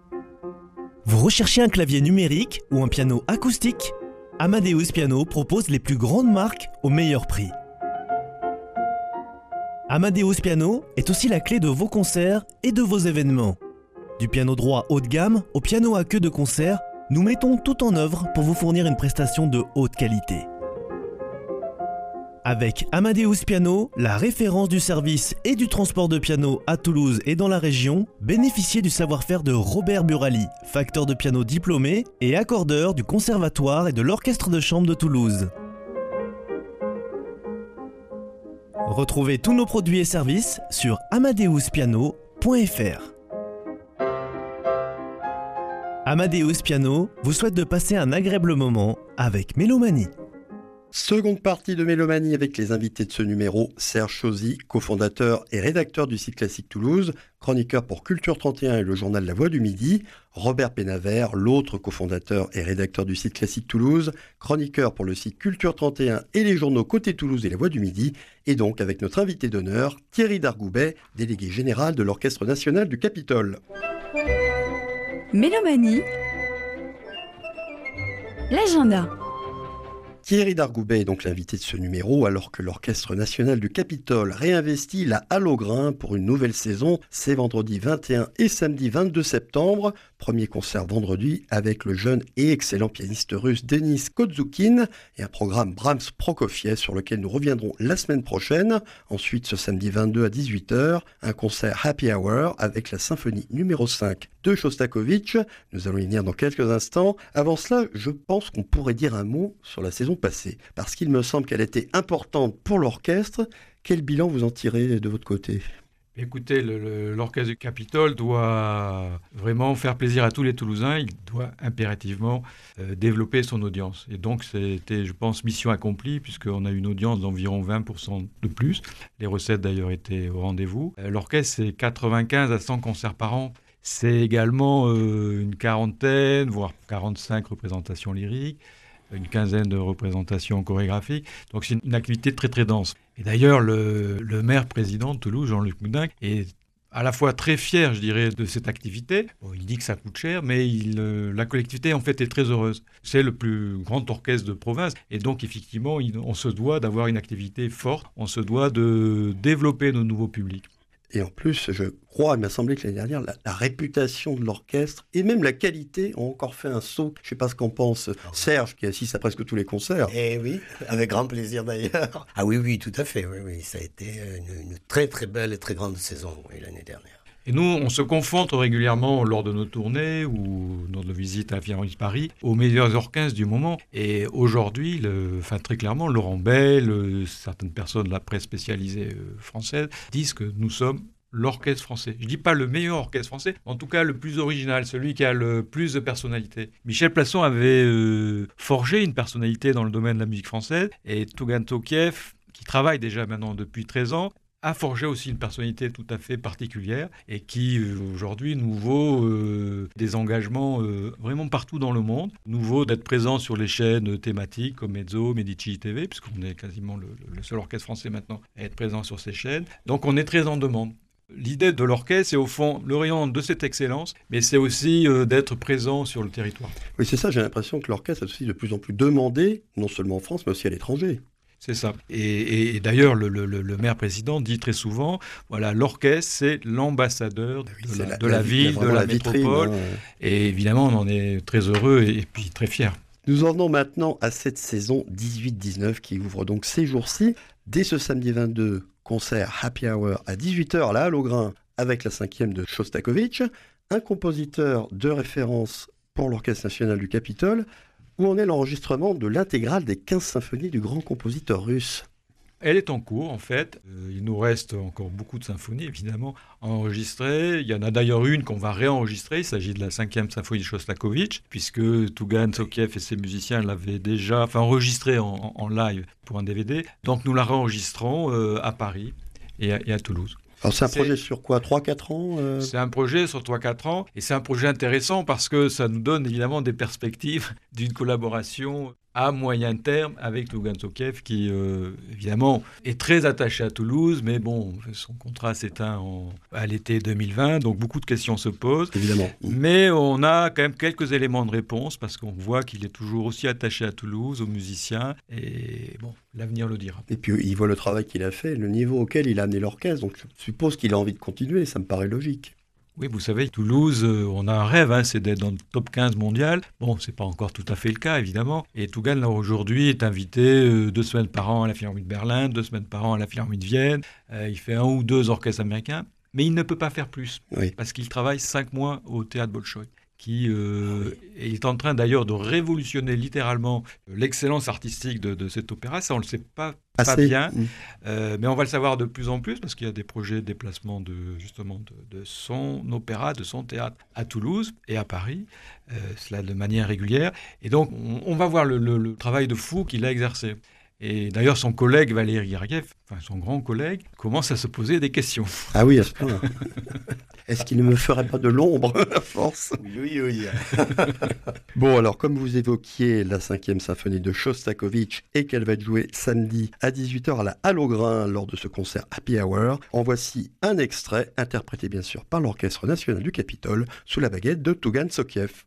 F: Vous recherchez un clavier numérique ou un piano acoustique ? Amadeus Piano propose les plus grandes marques au meilleur prix. Amadeus Piano est aussi la clé de vos concerts et de vos événements. Du piano droit haut de gamme au piano à queue de concert, nous mettons tout en œuvre pour vous fournir une prestation de haute qualité. Avec Amadeus Piano, la référence du service et du transport de piano à Toulouse et dans la région, bénéficiez du savoir-faire de Robert Burali, facteur de piano diplômé et accordeur du Conservatoire et de l'Orchestre de chambre de Toulouse. Retrouvez tous nos produits et services sur amadeuspiano.fr. Amadeus Piano vous souhaite de passer un agréable moment avec Mélomanie.
B: Seconde partie de Mélomanie avec les invités de ce numéro, Serge Chauzy, cofondateur et rédacteur du site Classique Toulouse, chroniqueur pour Culture 31 et le journal La Voix du Midi, Robert Pénavert, l'autre cofondateur et rédacteur du site Classique Toulouse, chroniqueur pour le site Culture 31 et les journaux Côté Toulouse et La Voix du Midi, et donc avec notre invité d'honneur, Thierry Dargoubet, délégué général de l'Orchestre National du Capitole.
A: Mélomanie, l'agenda.
B: Thierry Dargoubet est donc l'invité de ce numéro, alors que l'Orchestre National du Capitole réinvestit la Halle au Grain pour une nouvelle saison. C'est vendredi 21 et samedi 22 septembre. Premier concert vendredi avec le jeune et excellent pianiste russe Denis Kozoukin et un programme Brahms-Prokofiev sur lequel nous reviendrons la semaine prochaine. Ensuite, ce samedi 22 à 18h, un concert Happy Hour avec la symphonie numéro 5 de Shostakovich. Nous allons y venir dans quelques instants. Avant cela, je pense qu'on pourrait dire un mot sur la saison passée, parce qu'il me semble qu'elle était importante pour l'orchestre. Quel bilan vous en tirez de votre côté ?
E: Écoutez, l'Orchestre du Capitole doit vraiment faire plaisir à tous les Toulousains. Il doit impérativement développer son audience. Et donc, c'était, je pense, mission accomplie, puisqu'on a une audience d'environ 20% de plus. Les recettes, d'ailleurs, étaient au rendez-vous. L'orchestre, c'est 95 à 100 concerts par an. C'est également une quarantaine, voire 45 représentations lyriques, une quinzaine de représentations chorégraphiques. Donc c'est une activité très très dense. Et d'ailleurs, le maire président de Toulouse, Jean-Luc Moudin, est à la fois très fier, je dirais, de cette activité. Bon, il dit que ça coûte cher, mais la collectivité, en fait, est très heureuse. C'est le plus grand orchestre de province. Et donc, effectivement, on se doit d'avoir une activité forte. On se doit de développer nos nouveaux publics.
B: Et en plus, je crois, il m'a semblé que l'année dernière, la réputation de l'orchestre et même la qualité ont encore fait un saut. Je ne sais pas ce qu'en pense Serge, qui assiste à presque tous les concerts.
C: Eh oui, avec grand plaisir d'ailleurs. Ah oui, tout à fait. Oui. Ça a été une très très belle et très grande saison l'année dernière.
E: Et nous, on se confronte régulièrement lors de nos tournées ou dans nos visites à la Philharmonie de Paris aux meilleurs orchestres du moment. Et aujourd'hui, très clairement, Laurent Bell, certaines personnes de la presse spécialisée française disent que nous sommes l'orchestre français. Je ne dis pas le meilleur orchestre français, mais en tout cas le plus original, celui qui a le plus de personnalité. Michel Plasson avait forgé une personnalité dans le domaine de la musique française et Tougan Tokiev, qui travaille déjà maintenant depuis 13 ans, a forgé aussi une personnalité tout à fait particulière et qui aujourd'hui nous vaut des engagements vraiment partout dans le monde. Nous vaut d'être présent sur les chaînes thématiques comme Mezzo, Medici TV, puisqu'on est quasiment le seul orchestre français maintenant à être présent sur ces chaînes. Donc on est très en demande. L'idée de l'orchestre, c'est au fond le rayon de cette excellence, mais c'est aussi d'être présent sur le territoire.
B: Oui, c'est ça, j'ai l'impression que l'orchestre est aussi de plus en plus demandé, non seulement en France, mais aussi à l'étranger.
E: C'est ça. Et d'ailleurs, le maire président dit très souvent, voilà, l'orchestre, c'est l'ambassadeur de la ville, de la métropole. Et évidemment, on en est très heureux et puis très fiers.
B: Nous en venons maintenant à cette saison 18-19 qui ouvre donc ces jours-ci. Dès ce samedi 22, concert Happy Hour à 18h à la Halle au Grain avec la 5e de Shostakovich, un compositeur de référence pour l'Orchestre national du Capitole, où en est l'enregistrement de l'intégrale des 15 symphonies du grand compositeur russe.
E: Elle est en cours, en fait. Il nous reste encore beaucoup de symphonies, évidemment, à enregistrer. Il y en a d'ailleurs une qu'on va réenregistrer. Il s'agit de la 5e symphonie de Shostakovich, puisque Tougan Tokiev et ses musiciens l'avaient déjà enregistrée en live pour un DVD. Donc nous la réenregistrons à Paris et à Toulouse.
B: Alors c'est un projet sur quoi, 3-4 ans
E: C'est un projet sur 3-4 ans, et c'est un projet intéressant parce que ça nous donne évidemment des perspectives d'une collaboration à moyen terme avec Tougan Tokiev qui évidemment est très attaché à Toulouse, mais bon, son contrat s'éteint à l'été 2020, donc beaucoup de questions se posent.
B: Évidemment.
E: Mais on a quand même quelques éléments de réponse parce qu'on voit qu'il est toujours aussi attaché à Toulouse, aux musiciens, et bon, l'avenir le dira.
B: Et puis il voit le travail qu'il a fait, le niveau auquel il a amené l'orchestre, donc je suppose qu'il a envie de continuer, ça me paraît logique.
E: Oui, vous savez, Toulouse, on a un rêve, c'est d'être dans le top 15 mondial. Bon, c'est pas encore tout à fait le cas, évidemment. Et Tougan, là, aujourd'hui, est invité 2 semaines par an à la Philharmonie de Berlin, 2 semaines par an à la Philharmonie de Vienne. Il fait 1 ou 2 orchestres américains, mais il ne peut pas faire plus, parce qu'il travaille 5 mois au Théâtre Bolchoï, qui est en train d'ailleurs de révolutionner littéralement l'excellence artistique de cet opéra. Ça, on ne le sait pas bien, mais on va le savoir de plus en plus parce qu'il y a des projets de déplacement de son opéra, de son théâtre à Toulouse et à Paris, cela de manière régulière. Et donc, on va voir le travail de fou qu'il a exercé. Et d'ailleurs, son collègue Valéry Gergiev, son grand collègue, commence à se poser des questions.
B: Ah oui, à ce point. Est-ce qu'il ne me ferait pas de l'ombre à force ?
C: Oui.
B: Bon, alors, comme vous évoquiez la 5e symphonie de Shostakovich et qu'elle va être jouée samedi à 18h à la Halle au Grain lors de ce concert Happy Hour, en voici un extrait, interprété bien sûr par l'Orchestre national du Capitole, sous la baguette de Tougan Tokiev.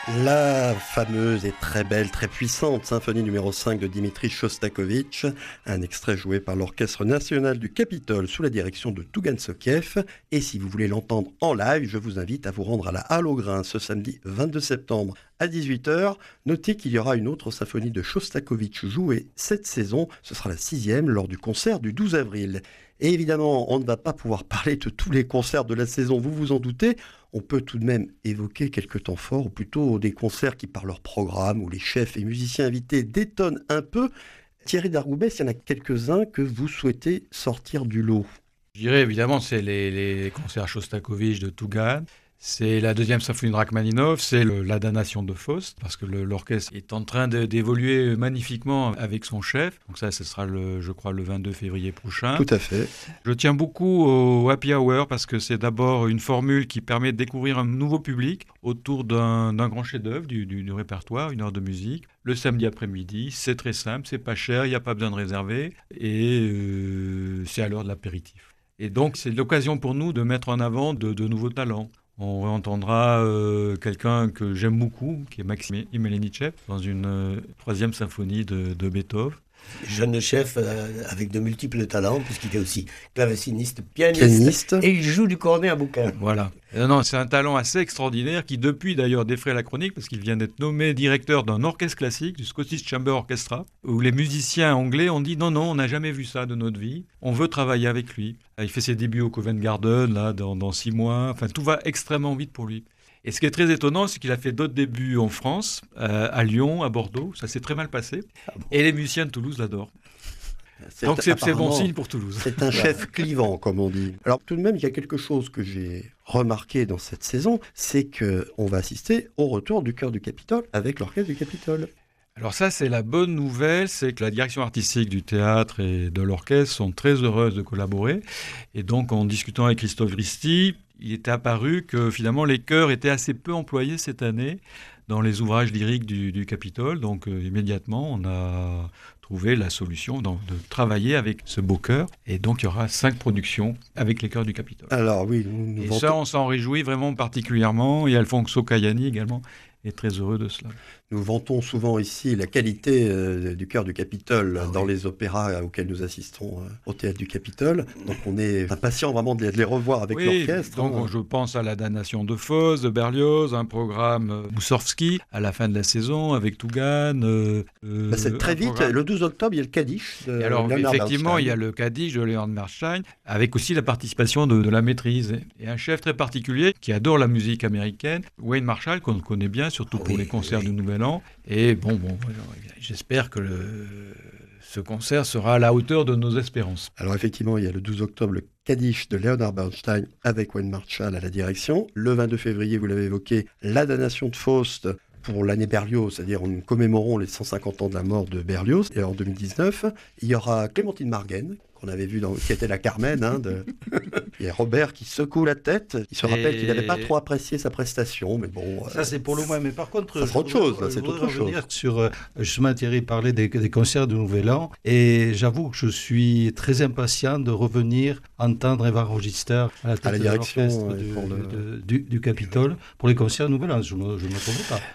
B: La fameuse et très belle, très puissante symphonie numéro 5 de Dimitri Shostakovich, un extrait joué par l'Orchestre national du Capitole sous la direction de Tougan Sokiev. Et si vous voulez l'entendre en live, je vous invite à vous rendre à la Halle aux Grains ce samedi 22 septembre à 18h. Notez qu'il y aura une autre symphonie de Shostakovich jouée cette saison, ce sera la 6e lors du concert du 12 avril. Et évidemment, on ne va pas pouvoir parler de tous les concerts de la saison, vous vous en doutez. On peut tout de même évoquer quelques temps forts, ou plutôt des concerts qui, par leur programme, où les chefs et musiciens invités détonnent un peu. Thierry Dargoubès, il y en a quelques-uns que vous souhaitez sortir du lot.
E: Je dirais évidemment, c'est les concerts Shostakovich de Tougan. C'est la deuxième symphonie de Rachmaninov, c'est la damnation de Faust, parce que l'orchestre est en train d'évoluer magnifiquement avec son chef. Donc ça, ce sera, je crois, le 22 février prochain.
B: Tout à fait.
E: Je tiens beaucoup au Happy Hour, parce que c'est d'abord une formule qui permet de découvrir un nouveau public autour d'un grand chef-d'œuvre du répertoire, une heure de musique. Le samedi après-midi, c'est très simple, c'est pas cher, il n'y a pas besoin de réserver, et c'est à l'heure de l'apéritif. Et donc, c'est l'occasion pour nous de mettre en avant de nouveaux talents. On entendra quelqu'un que j'aime beaucoup, qui est Maxime Imelenichev, dans une troisième symphonie de Beethoven.
C: Jeune chef avec de multiples talents, puisqu'il est aussi claveciniste, pianiste. Et il joue du cornet à bouquin.
E: Voilà. Non, c'est un talent assez extraordinaire qui, depuis d'ailleurs, défraie la chronique, parce qu'il vient d'être nommé directeur d'un orchestre classique, du Scottish Chamber Orchestra, où les musiciens anglais ont dit non, on n'a jamais vu ça de notre vie, on veut travailler avec lui. Il fait ses débuts au Covent Garden, là, dans 6 mois, enfin, tout va extrêmement vite pour lui. Et ce qui est très étonnant, c'est qu'il a fait d'autres débuts en France, à Lyon, à Bordeaux. Ça s'est très mal passé. Et les musiciens de Toulouse l'adorent. Donc c'est bon signe pour Toulouse.
B: C'est un chef clivant, comme on dit. Alors tout de même, il y a quelque chose que j'ai remarqué dans cette saison, c'est qu'on va assister au retour du Chœur du Capitole avec l'Orchestre du Capitole.
E: Alors ça, c'est la bonne nouvelle, c'est que la direction artistique du théâtre et de l'orchestre sont très heureuses de collaborer. Et donc, en discutant avec Christophe Risti, il était apparu que finalement les chœurs étaient assez peu employés cette année dans les ouvrages lyriques du Capitole. Donc immédiatement, on a trouvé la solution de travailler avec ce beau chœur. Et donc il y aura 5 productions avec les chœurs du Capitole.
B: Alors oui,
E: et ça, on s'en réjouit vraiment particulièrement. Et Alfonso Caiani également est très heureux de cela.
B: Nous vantons souvent ici la qualité du Chœur du Capitole dans les opéras auxquels nous assistons au Théâtre du Capitole. Donc on est impatient vraiment de les revoir avec l'orchestre.
E: Donc je pense à la damnation de Faust, de Berlioz, un programme Moussorgsky à la fin de la saison avec Tougan.
B: C'est très vite. Le 12 octobre, il y a le Kaddish de
E: alors,
B: Leonard
E: effectivement,
B: Bernstein.
E: il y a le Kaddish de Leonard Bernstein avec aussi la participation de la maîtrise. Et un chef très particulier qui adore la musique américaine, Wayne Marshall, qu'on connaît bien, surtout pour les concerts du Nouvel An. Et bon, j'espère que ce concert sera à la hauteur de nos espérances.
B: Alors effectivement, il y a le 12 octobre le Kaddish de Leonard Bernstein avec Wayne Marshall à la direction. Le 22 février, vous l'avez évoqué, la damnation de Faust pour l'année Berlioz, c'est-à-dire nous commémorons les 150 ans de la mort de Berlioz. Et en 2019, il y aura Clémentine Margaine, qu'on avait vu qui était la Carmen. Il y a Robert qui secoue la tête. Il se rappelle qu'il n'avait pas trop apprécié sa prestation, mais bon...
D: Ça, c'est pour le moins. Mais par contre,
B: ça, c'est autre chose. C'est autre chose.
D: Sur, justement, Thierry parlait des concerts du Nouvel An. Et j'avoue que je suis très impatient de revenir entendre Eva Rogister à la tête de l'orchestre du Capitole pour les concerts du Nouvel An. Je ne me trompe pas.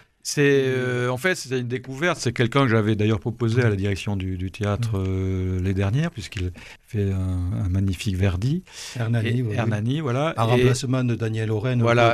E: En fait, c'est une découverte. C'est quelqu'un que j'avais d'ailleurs proposé à la direction du théâtre l'année dernière, puisqu'il fait un magnifique Verdi. Hernani, voilà.
D: Un remplacement de Daniel Oren.
E: Voilà.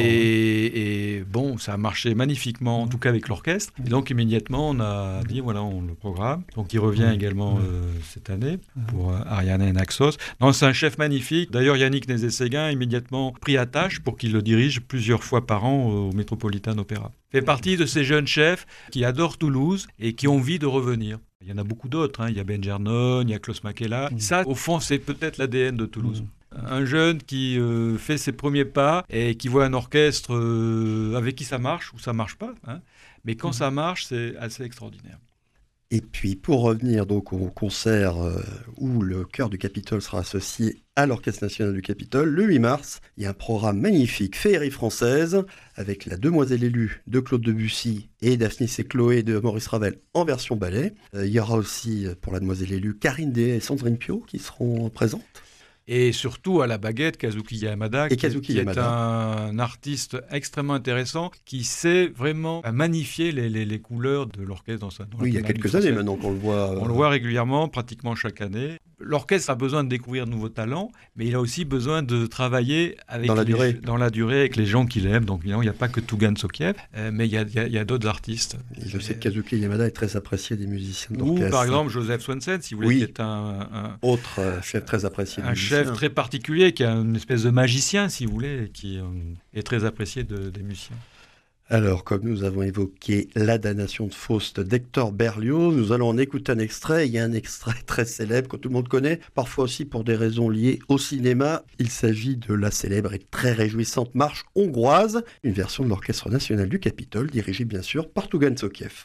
E: Et bon, ça a marché magnifiquement, en tout cas avec l'orchestre. Et donc, immédiatement, on a dit, voilà, on le programme. Donc, il revient également cette année pour Ariane et Naxos. Non, c'est un chef magnifique. D'ailleurs, Yannick Nézet-Séguin a immédiatement pris à tâche pour qu'il le dirige plusieurs fois par an au Metropolitan Opera. Fait partie de ces jeunes chefs qui adorent Toulouse et qui ont envie de revenir. Il y en a beaucoup d'autres, il y a Ben Gernon, il y a Klaus Makela. Ça, au fond, c'est peut-être l'ADN de Toulouse. Un jeune qui fait ses premiers pas et qui voit un orchestre avec qui ça marche ou ça marche pas. Mais quand ça marche, c'est assez extraordinaire.
B: Et puis, pour revenir donc au concert où le Chœur du Capitole sera associé à l'Orchestre national du Capitole, le 8 mars, il y a un programme magnifique, Féerie française, avec La Demoiselle élue de Claude Debussy et Daphnis et Chloé de Maurice Ravel en version ballet. Il y aura aussi, pour La Demoiselle élue, Karine Dehaye et Sandrine Piau qui seront présentes.
E: Et surtout à la baguette, Kazuki Yamada, qui est un artiste extrêmement intéressant, qui sait vraiment magnifier les couleurs de l'orchestre dans
B: oui, il y a quelques années maintenant qu'on le voit.
E: On le voit régulièrement, pratiquement chaque année. L'orchestre a besoin de découvrir de nouveaux talents, mais il a aussi besoin de travailler dans la durée avec les gens qu'il aime. Donc évidemment, il n'y a pas que Tougan Sokiev, mais il y a d'autres artistes.
B: Et je sais que Kazuki Yamada est très apprécié des musiciens d'orchestre.
E: Ou par exemple Joseph Swensen, si vous voulez, qui est un
B: autre chef très apprécié.
E: Un chef très particulier, qui est une espèce de magicien, si vous voulez, et qui est très apprécié des musiciens.
B: Alors, comme nous avons évoqué la damnation de Faust d'Hector Berlioz, nous allons en écouter un extrait. Il y a un extrait très célèbre que tout le monde connaît, parfois aussi pour des raisons liées au cinéma. Il s'agit de la célèbre et très réjouissante marche hongroise, une version de l'Orchestre national du Capitole, dirigée bien sûr par Tougan Sokiev.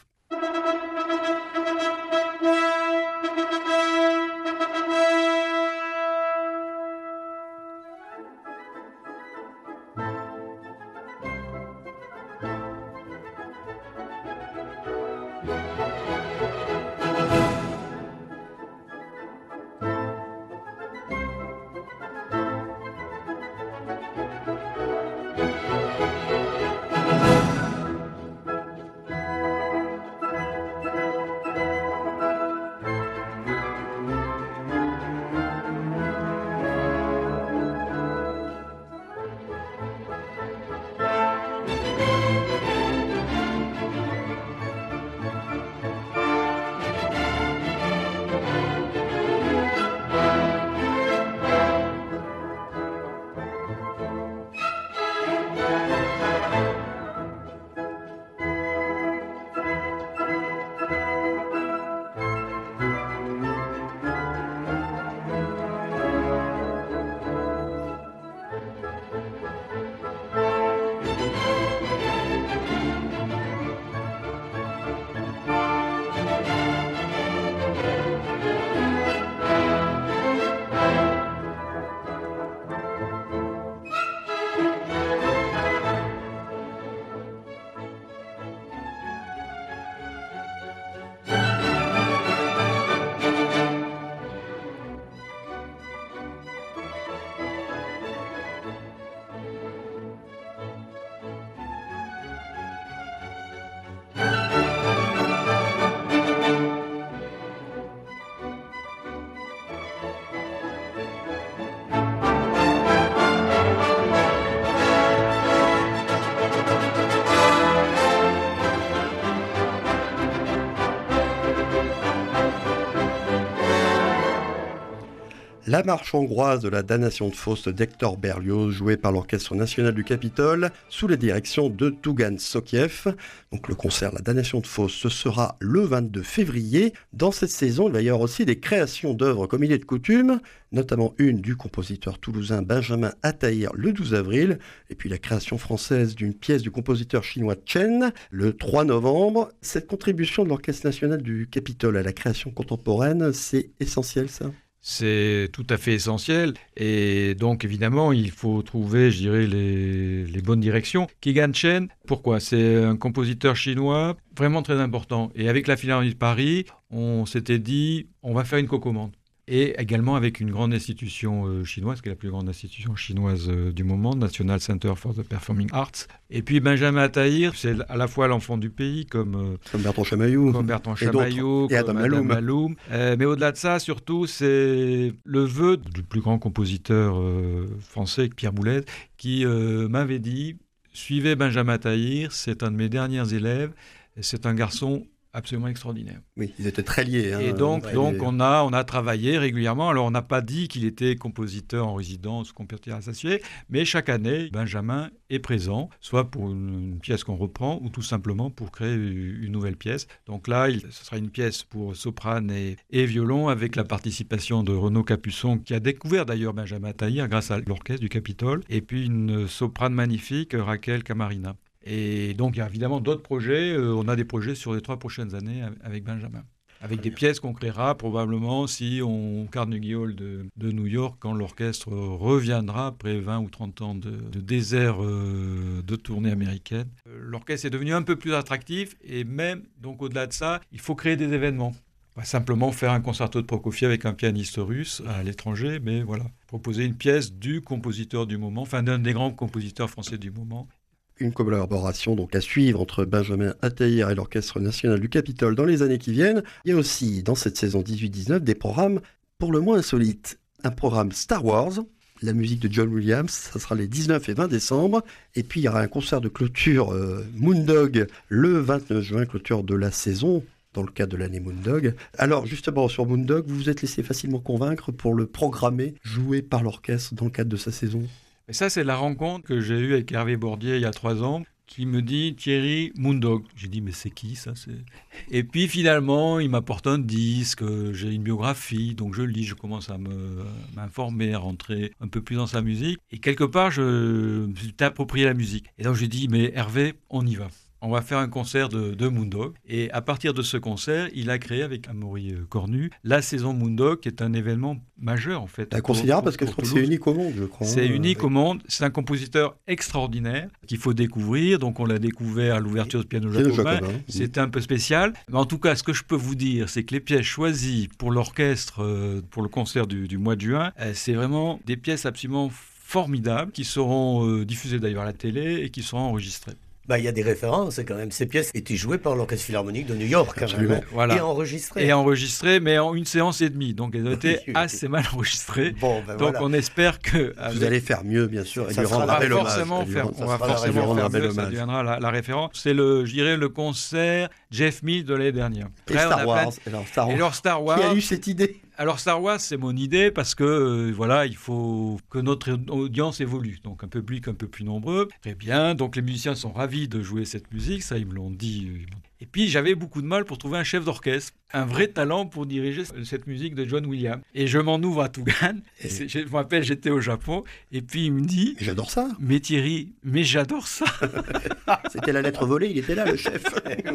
B: La marche hongroise de la damnation de Faust d'Hector Berlioz, jouée par l'Orchestre national du Capitole, sous la direction de Tougan Sokiev. Donc le concert La damnation de Faust, ce sera le 22 février. Dans cette saison, il va y avoir aussi des créations d'œuvres comme il est de coutume, notamment une du compositeur toulousain Benjamin Attahir le 12 avril, et puis la création française d'une pièce du compositeur chinois Chen le 3 novembre. Cette contribution de l'Orchestre national du Capitole à la création contemporaine, c'est essentiel ça ?
E: C'est tout à fait essentiel et donc évidemment il faut trouver, je dirais, les bonnes directions. Kigan Chen, pourquoi ? C'est un compositeur chinois vraiment très important et avec la Philharmonie de Paris, on s'était dit on va faire une cocommande. Et également avec une grande institution chinoise, qui est la plus grande institution chinoise du moment, National Center for the Performing Arts. Et puis Benjamin Attahir, c'est à la fois l'enfant du pays, comme
B: Bertrand Chamaillou,
E: comme Adam Maloum. Mais au-delà de ça, surtout, c'est le vœu du plus grand compositeur français, Pierre Boulez, qui m'avait dit « Suivez Benjamin Attahir, c'est un de mes derniers élèves, c'est un garçon absolument extraordinaire. »
B: Oui, ils étaient très liés.
E: Et donc on a travaillé régulièrement. Alors, on n'a pas dit qu'il était compositeur en résidence, compositeur associé, mais chaque année, Benjamin est présent, soit pour une pièce qu'on reprend, ou tout simplement pour créer une nouvelle pièce. Donc là, ce sera une pièce pour soprane et violon, avec la participation de Renaud Capuçon, qui a découvert d'ailleurs Benjamin Attahir grâce à l'orchestre du Capitole, et puis une soprane magnifique, Raquel Camarina. Et donc, il y a évidemment d'autres projets. On a des projets sur les 3 prochaines années avec Benjamin. Avec des pièces qu'on créera probablement si on Carnegie Hall de New York, quand l'orchestre reviendra après 20 ou 30 ans de désert de tournée américaine. L'orchestre est devenu un peu plus attractif et même, donc au-delà de ça, il faut créer des événements. Pas simplement faire un concerto de Prokofiev avec un pianiste russe à l'étranger, mais voilà, proposer une pièce du compositeur du moment, enfin d'un des grands compositeurs français du moment.
B: Une collaboration donc à suivre entre Benjamin Attaïr et l'Orchestre national du Capitole dans les années qui viennent. Il y a aussi dans cette saison 18-19 des programmes pour le moins insolites. Un programme Star Wars, la musique de John Williams, ça sera les 19 et 20 décembre. Et puis il y aura un concert de clôture Moondog le 29 juin, clôture de la saison, dans le cadre de l'année Moondog. Alors justement, sur Moondog, vous vous êtes laissé facilement convaincre pour le programmer, joué par l'orchestre dans le cadre de sa saison.
E: Et ça, c'est la rencontre que j'ai eue avec Hervé Bordier il y a 3 ans, qui me dit « Thierry, Moondog ». J'ai dit « Mais c'est qui ça ?» Et puis finalement, il m'apporte un disque, j'ai une biographie, donc je lis, je commence à m'informer, à rentrer un peu plus dans sa musique. Et quelque part, je me suis approprié la musique. Et donc je dis « Mais Hervé, on y va ». On va faire un concert de Moondog. Et à partir de ce concert, il a créé avec Amaury Cornu la saison Moondog, qui est un événement majeur en fait.
B: Considérable parce que je crois que c'est unique au monde, je crois.
E: C'est unique au monde. C'est un compositeur extraordinaire qu'il faut découvrir. Donc on l'a découvert à l'ouverture de Piano Jacobin. C'était un peu spécial. Mais en tout cas, ce que je peux vous dire, c'est que les pièces choisies pour l'orchestre, pour le concert du mois de juin, c'est vraiment des pièces absolument formidables qui seront diffusées d'ailleurs à la télé et qui seront enregistrées.
C: Il y a des références quand même. Ces pièces étaient jouées par l'Orchestre Philharmonique de New York.
E: Voilà.
C: Et enregistrées.
E: Et enregistrées, mais en une séance et demie. Donc elles ont été assez mal enregistrées. Donc on espère que...
B: Vous allez faire mieux, bien sûr, et lui rendre un bel hommage.
E: On va forcément faire mieux, ça deviendra la référence. C'est je dirais, le concert Jeff Mills de l'année dernière.
B: Et Star Wars.
E: Alors Star Wars.
B: Qui a eu cette idée ?
E: Alors Star Wars, c'est mon idée parce que il faut que notre audience évolue. Donc un public un peu plus nombreux. Très bien, donc les musiciens sont ravis de jouer cette musique, ça ils me l'ont dit. Et puis j'avais beaucoup de mal pour trouver un chef d'orchestre, un vrai talent pour diriger cette musique de John Williams. Et je m'en ouvre à Tougan. Je me rappelle, j'étais au Japon et puis il me dit...
B: Mais j'adore ça.
E: Mais Thierry, mais j'adore ça.
B: C'était la lettre volée, il était là le chef.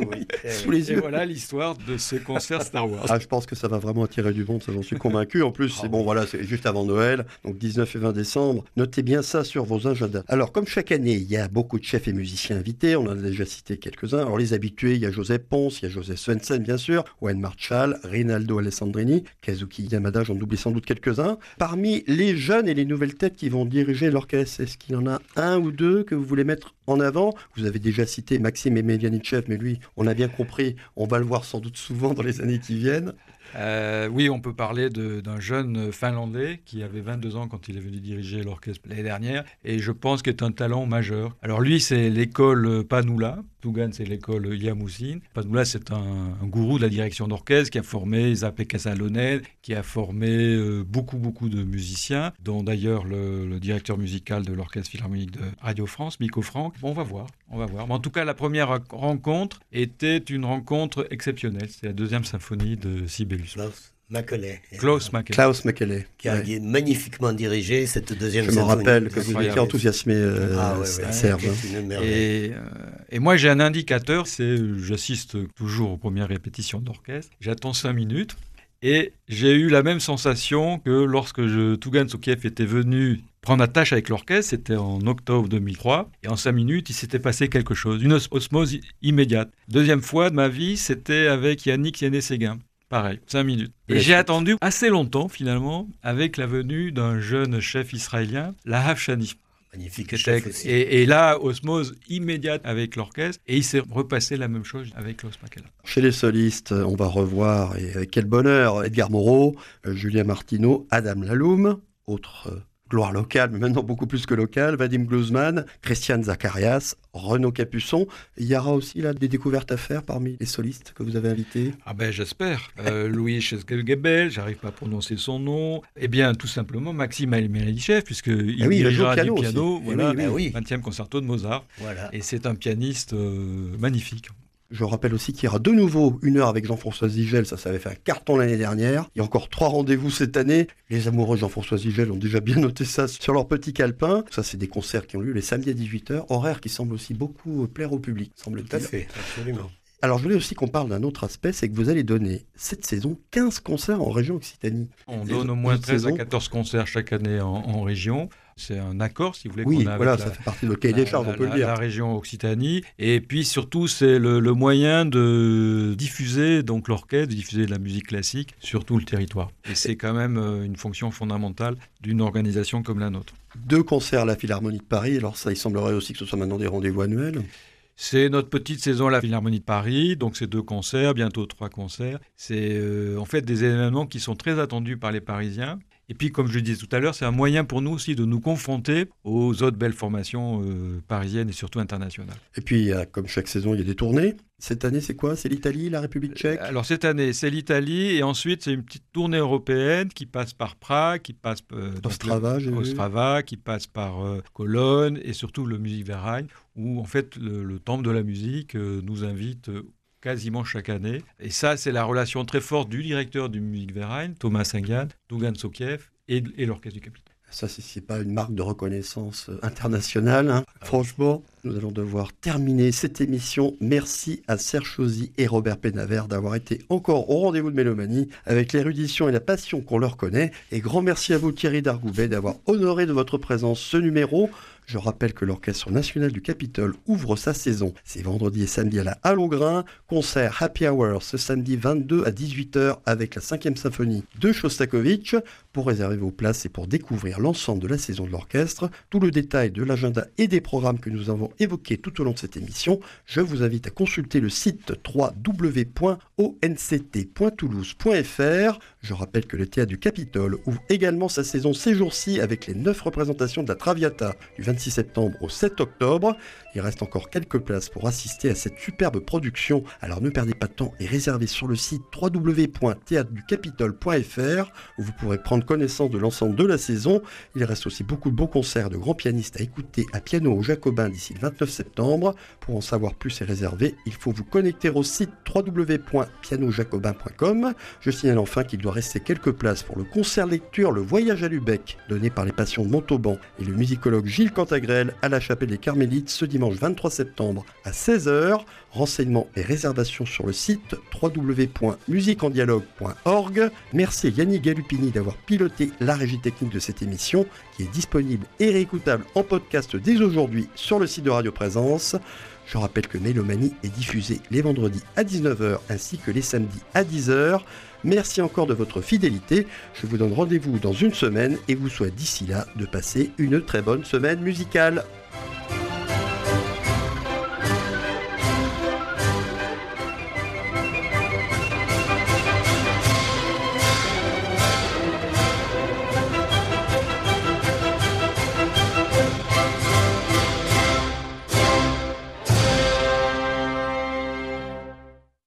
B: Sous les yeux.
E: Et voilà l'histoire de ce concert Star Wars.
B: Je pense que ça va vraiment attirer du monde, ça j'en suis convaincu. En plus, c'est juste avant Noël, donc 19 et 20 décembre. Notez bien ça sur vos agendas. Alors comme chaque année, il y a beaucoup de chefs et musiciens invités, on en a déjà cité quelques-uns. Alors les habitués, il y a Joseph Pons, il y a Joseph Swensen bien sûr, Wayne Marshall, Rinaldo Alessandrini, Kazuki Yamada, j'en oublie sans doute quelques-uns. Parmi les jeunes et les nouvelles têtes qui vont diriger l'orchestre, est-ce qu'il y en a un ou deux que vous voulez mettre en avant? Vous avez déjà cité Maxime Emelianitchev, mais lui, on a bien compris, on va le voir sans doute souvent dans les années qui viennent.
E: Oui, on peut parler d'un jeune Finlandais qui avait 22 ans quand il est venu diriger l'orchestre l'année dernière et je pense qu'il est un talent majeur. Alors lui, c'est l'école Panula. Tougan, c'est l'école Ilya Moussine. Panula, c'est un gourou de la direction d'orchestre qui a formé Esa-Pekka Salonen, qui a formé beaucoup de musiciens, dont d'ailleurs le directeur musical de l'Orchestre Philharmonique de Radio France, Mikko Franck. Bon, on va voir. Mais en tout cas, la première rencontre était une rencontre exceptionnelle. C'est la deuxième symphonie de Sibelius. Klaus Makeley.
C: Qui a magnifiquement dirigé cette deuxième symphonie.
B: Je me rappelle que vous étiez enthousiasmé, Serge.
E: Et moi, j'ai un indicateur, j'assiste toujours aux premières répétitions d'orchestre. J'attends 5 minutes. Et j'ai eu la même sensation que lorsque Tougan Soukiev était venu prendre attache avec l'orchestre, c'était en octobre 2003, et en 5 minutes, il s'était passé quelque chose, une osmose immédiate. Deuxième fois de ma vie, c'était avec Yannick Yené-Séguin. Pareil, 5 minutes. Et j'ai attendu assez longtemps, finalement, avec la venue d'un jeune chef israélien, Lahav Shani.
C: Magnifique chef aussi.
E: Et là, osmose immédiate avec l'orchestre. Et il s'est repassé la même chose avec Klaus Makeley.
B: Chez les solistes, on va revoir, et quel bonheur, Edgar Moreau, Julien Martineau, Adam Laloum, autre gloire locale, mais maintenant beaucoup plus que locale, Vadim Gluzman, Christian Zacharias, Renaud Capuçon. Il y aura aussi là des découvertes à faire parmi les solistes que vous avez invités.
E: J'espère. Louis Cheskel-Gebel, j'arrive pas à prononcer son nom. Eh bien, tout simplement, Maxime Emelianitchev, puisqu'il dirigera du piano. Voilà, 20e concerto de Mozart. Voilà. Et c'est un pianiste magnifique.
B: Je rappelle aussi qu'il y aura de nouveau 1 heure avec Jean-François Zigel, ça avait fait un carton l'année dernière. Il y a encore 3 rendez-vous cette année. Les amoureux de Jean-François Zigel ont déjà bien noté ça sur leur petit calepin. Ça, c'est des concerts qui ont lieu les samedis à 18h, horaire qui semble aussi beaucoup plaire au public, semble-t-il.
C: Tout à fait, absolument.
B: Alors, je voulais aussi qu'on parle d'un autre aspect, c'est que vous allez donner cette saison 15 concerts en région Occitanie.
E: On donne au moins 13 à 14 concerts chaque année en région. C'est un accord, si vous voulez,
B: Oui,
E: qu'on a
B: voilà,
E: avec
B: ça fait partie de notre cahier des charges, on peut le dire.
E: la région Occitanie. Et puis surtout, c'est le moyen de diffuser donc l'orchestre, de diffuser de la musique classique sur tout le territoire. Et c'est quand même une fonction fondamentale d'une organisation comme la nôtre.
B: 2 concerts à la Philharmonie de Paris, alors ça, il semblerait aussi que ce soit maintenant des rendez-vous annuels.
E: C'est notre petite saison à la Philharmonie de Paris, donc c'est 2 concerts, bientôt 3 concerts. C'est en fait des événements qui sont très attendus par les Parisiens. Et puis, comme je le disais tout à l'heure, c'est un moyen pour nous aussi de nous confronter aux autres belles formations parisiennes et surtout internationales.
B: Et puis, comme chaque saison, il y a des tournées. Cette année, c'est quoi? C'est l'Italie, la République tchèque?
E: Alors cette année, c'est l'Italie et ensuite c'est une petite tournée européenne qui passe par Prague, qui passe Ostrava, qui passe par Cologne et surtout le Musikverein où en fait le temple de la musique nous invite quasiment chaque année. Et ça, c'est la relation très forte du directeur du Musikverein, Thomas Sengan, Dougan Sokiev et l'Orchestre du Capitole.
B: Ça, c'est pas une marque de reconnaissance internationale, hein. Franchement, nous allons devoir terminer cette émission. Merci à Serge Chauzy et Robert Pénavert d'avoir été encore au rendez-vous de Mélomanie avec l'érudition et la passion qu'on leur connaît. Et grand merci à vous, Thierry Dargoubet, d'avoir honoré de votre présence ce numéro. Je rappelle que l'Orchestre national du Capitole ouvre sa saison. C'est vendredi et samedi à la Halle aux Grains. Concert Happy Hour ce samedi 22 à 18h avec la 5e symphonie de Shostakovich. Pour réserver vos places et pour découvrir l'ensemble de la saison de l'orchestre, tout le détail de l'agenda et des programmes que nous avons évoqués tout au long de cette émission, je vous invite à consulter le site www.onct.toulouse.fr. Je rappelle que le Théâtre du Capitole ouvre également sa saison ces jours-ci avec les 9 représentations de la Traviata du 26 septembre au 7 octobre. Il reste encore quelques places pour assister à cette superbe production, alors ne perdez pas de temps et réservez sur le site www.theatreducapitole.fr où vous pourrez prendre connaissance de l'ensemble de la saison. Il reste aussi beaucoup de beaux concerts de grands pianistes à écouter à piano au Jacobin d'ici le 29 septembre. Pour en savoir plus et réserver, il faut vous connecter au site www.pianojacobin.com. Je signale enfin qu'il doit rester quelques places pour le concert lecture Le Voyage à Lübeck, donné par les Passions de Montauban et le musicologue Gilles Cantagrel à la Chapelle des Carmélites ce dimanche 23 septembre à 16h. Renseignements et réservations sur le site www.musiqueendialogue.org. Merci à Yannick Galupini d'avoir piloté la régie technique de cette émission qui est disponible et réécoutable en podcast dès aujourd'hui sur le site de Radio Présence. Je rappelle que Mélomanie est diffusée les vendredis à 19h ainsi que les samedis à 10h. Merci encore de votre fidélité. Je vous donne rendez-vous dans une semaine et vous souhaite d'ici là de passer une très bonne semaine musicale.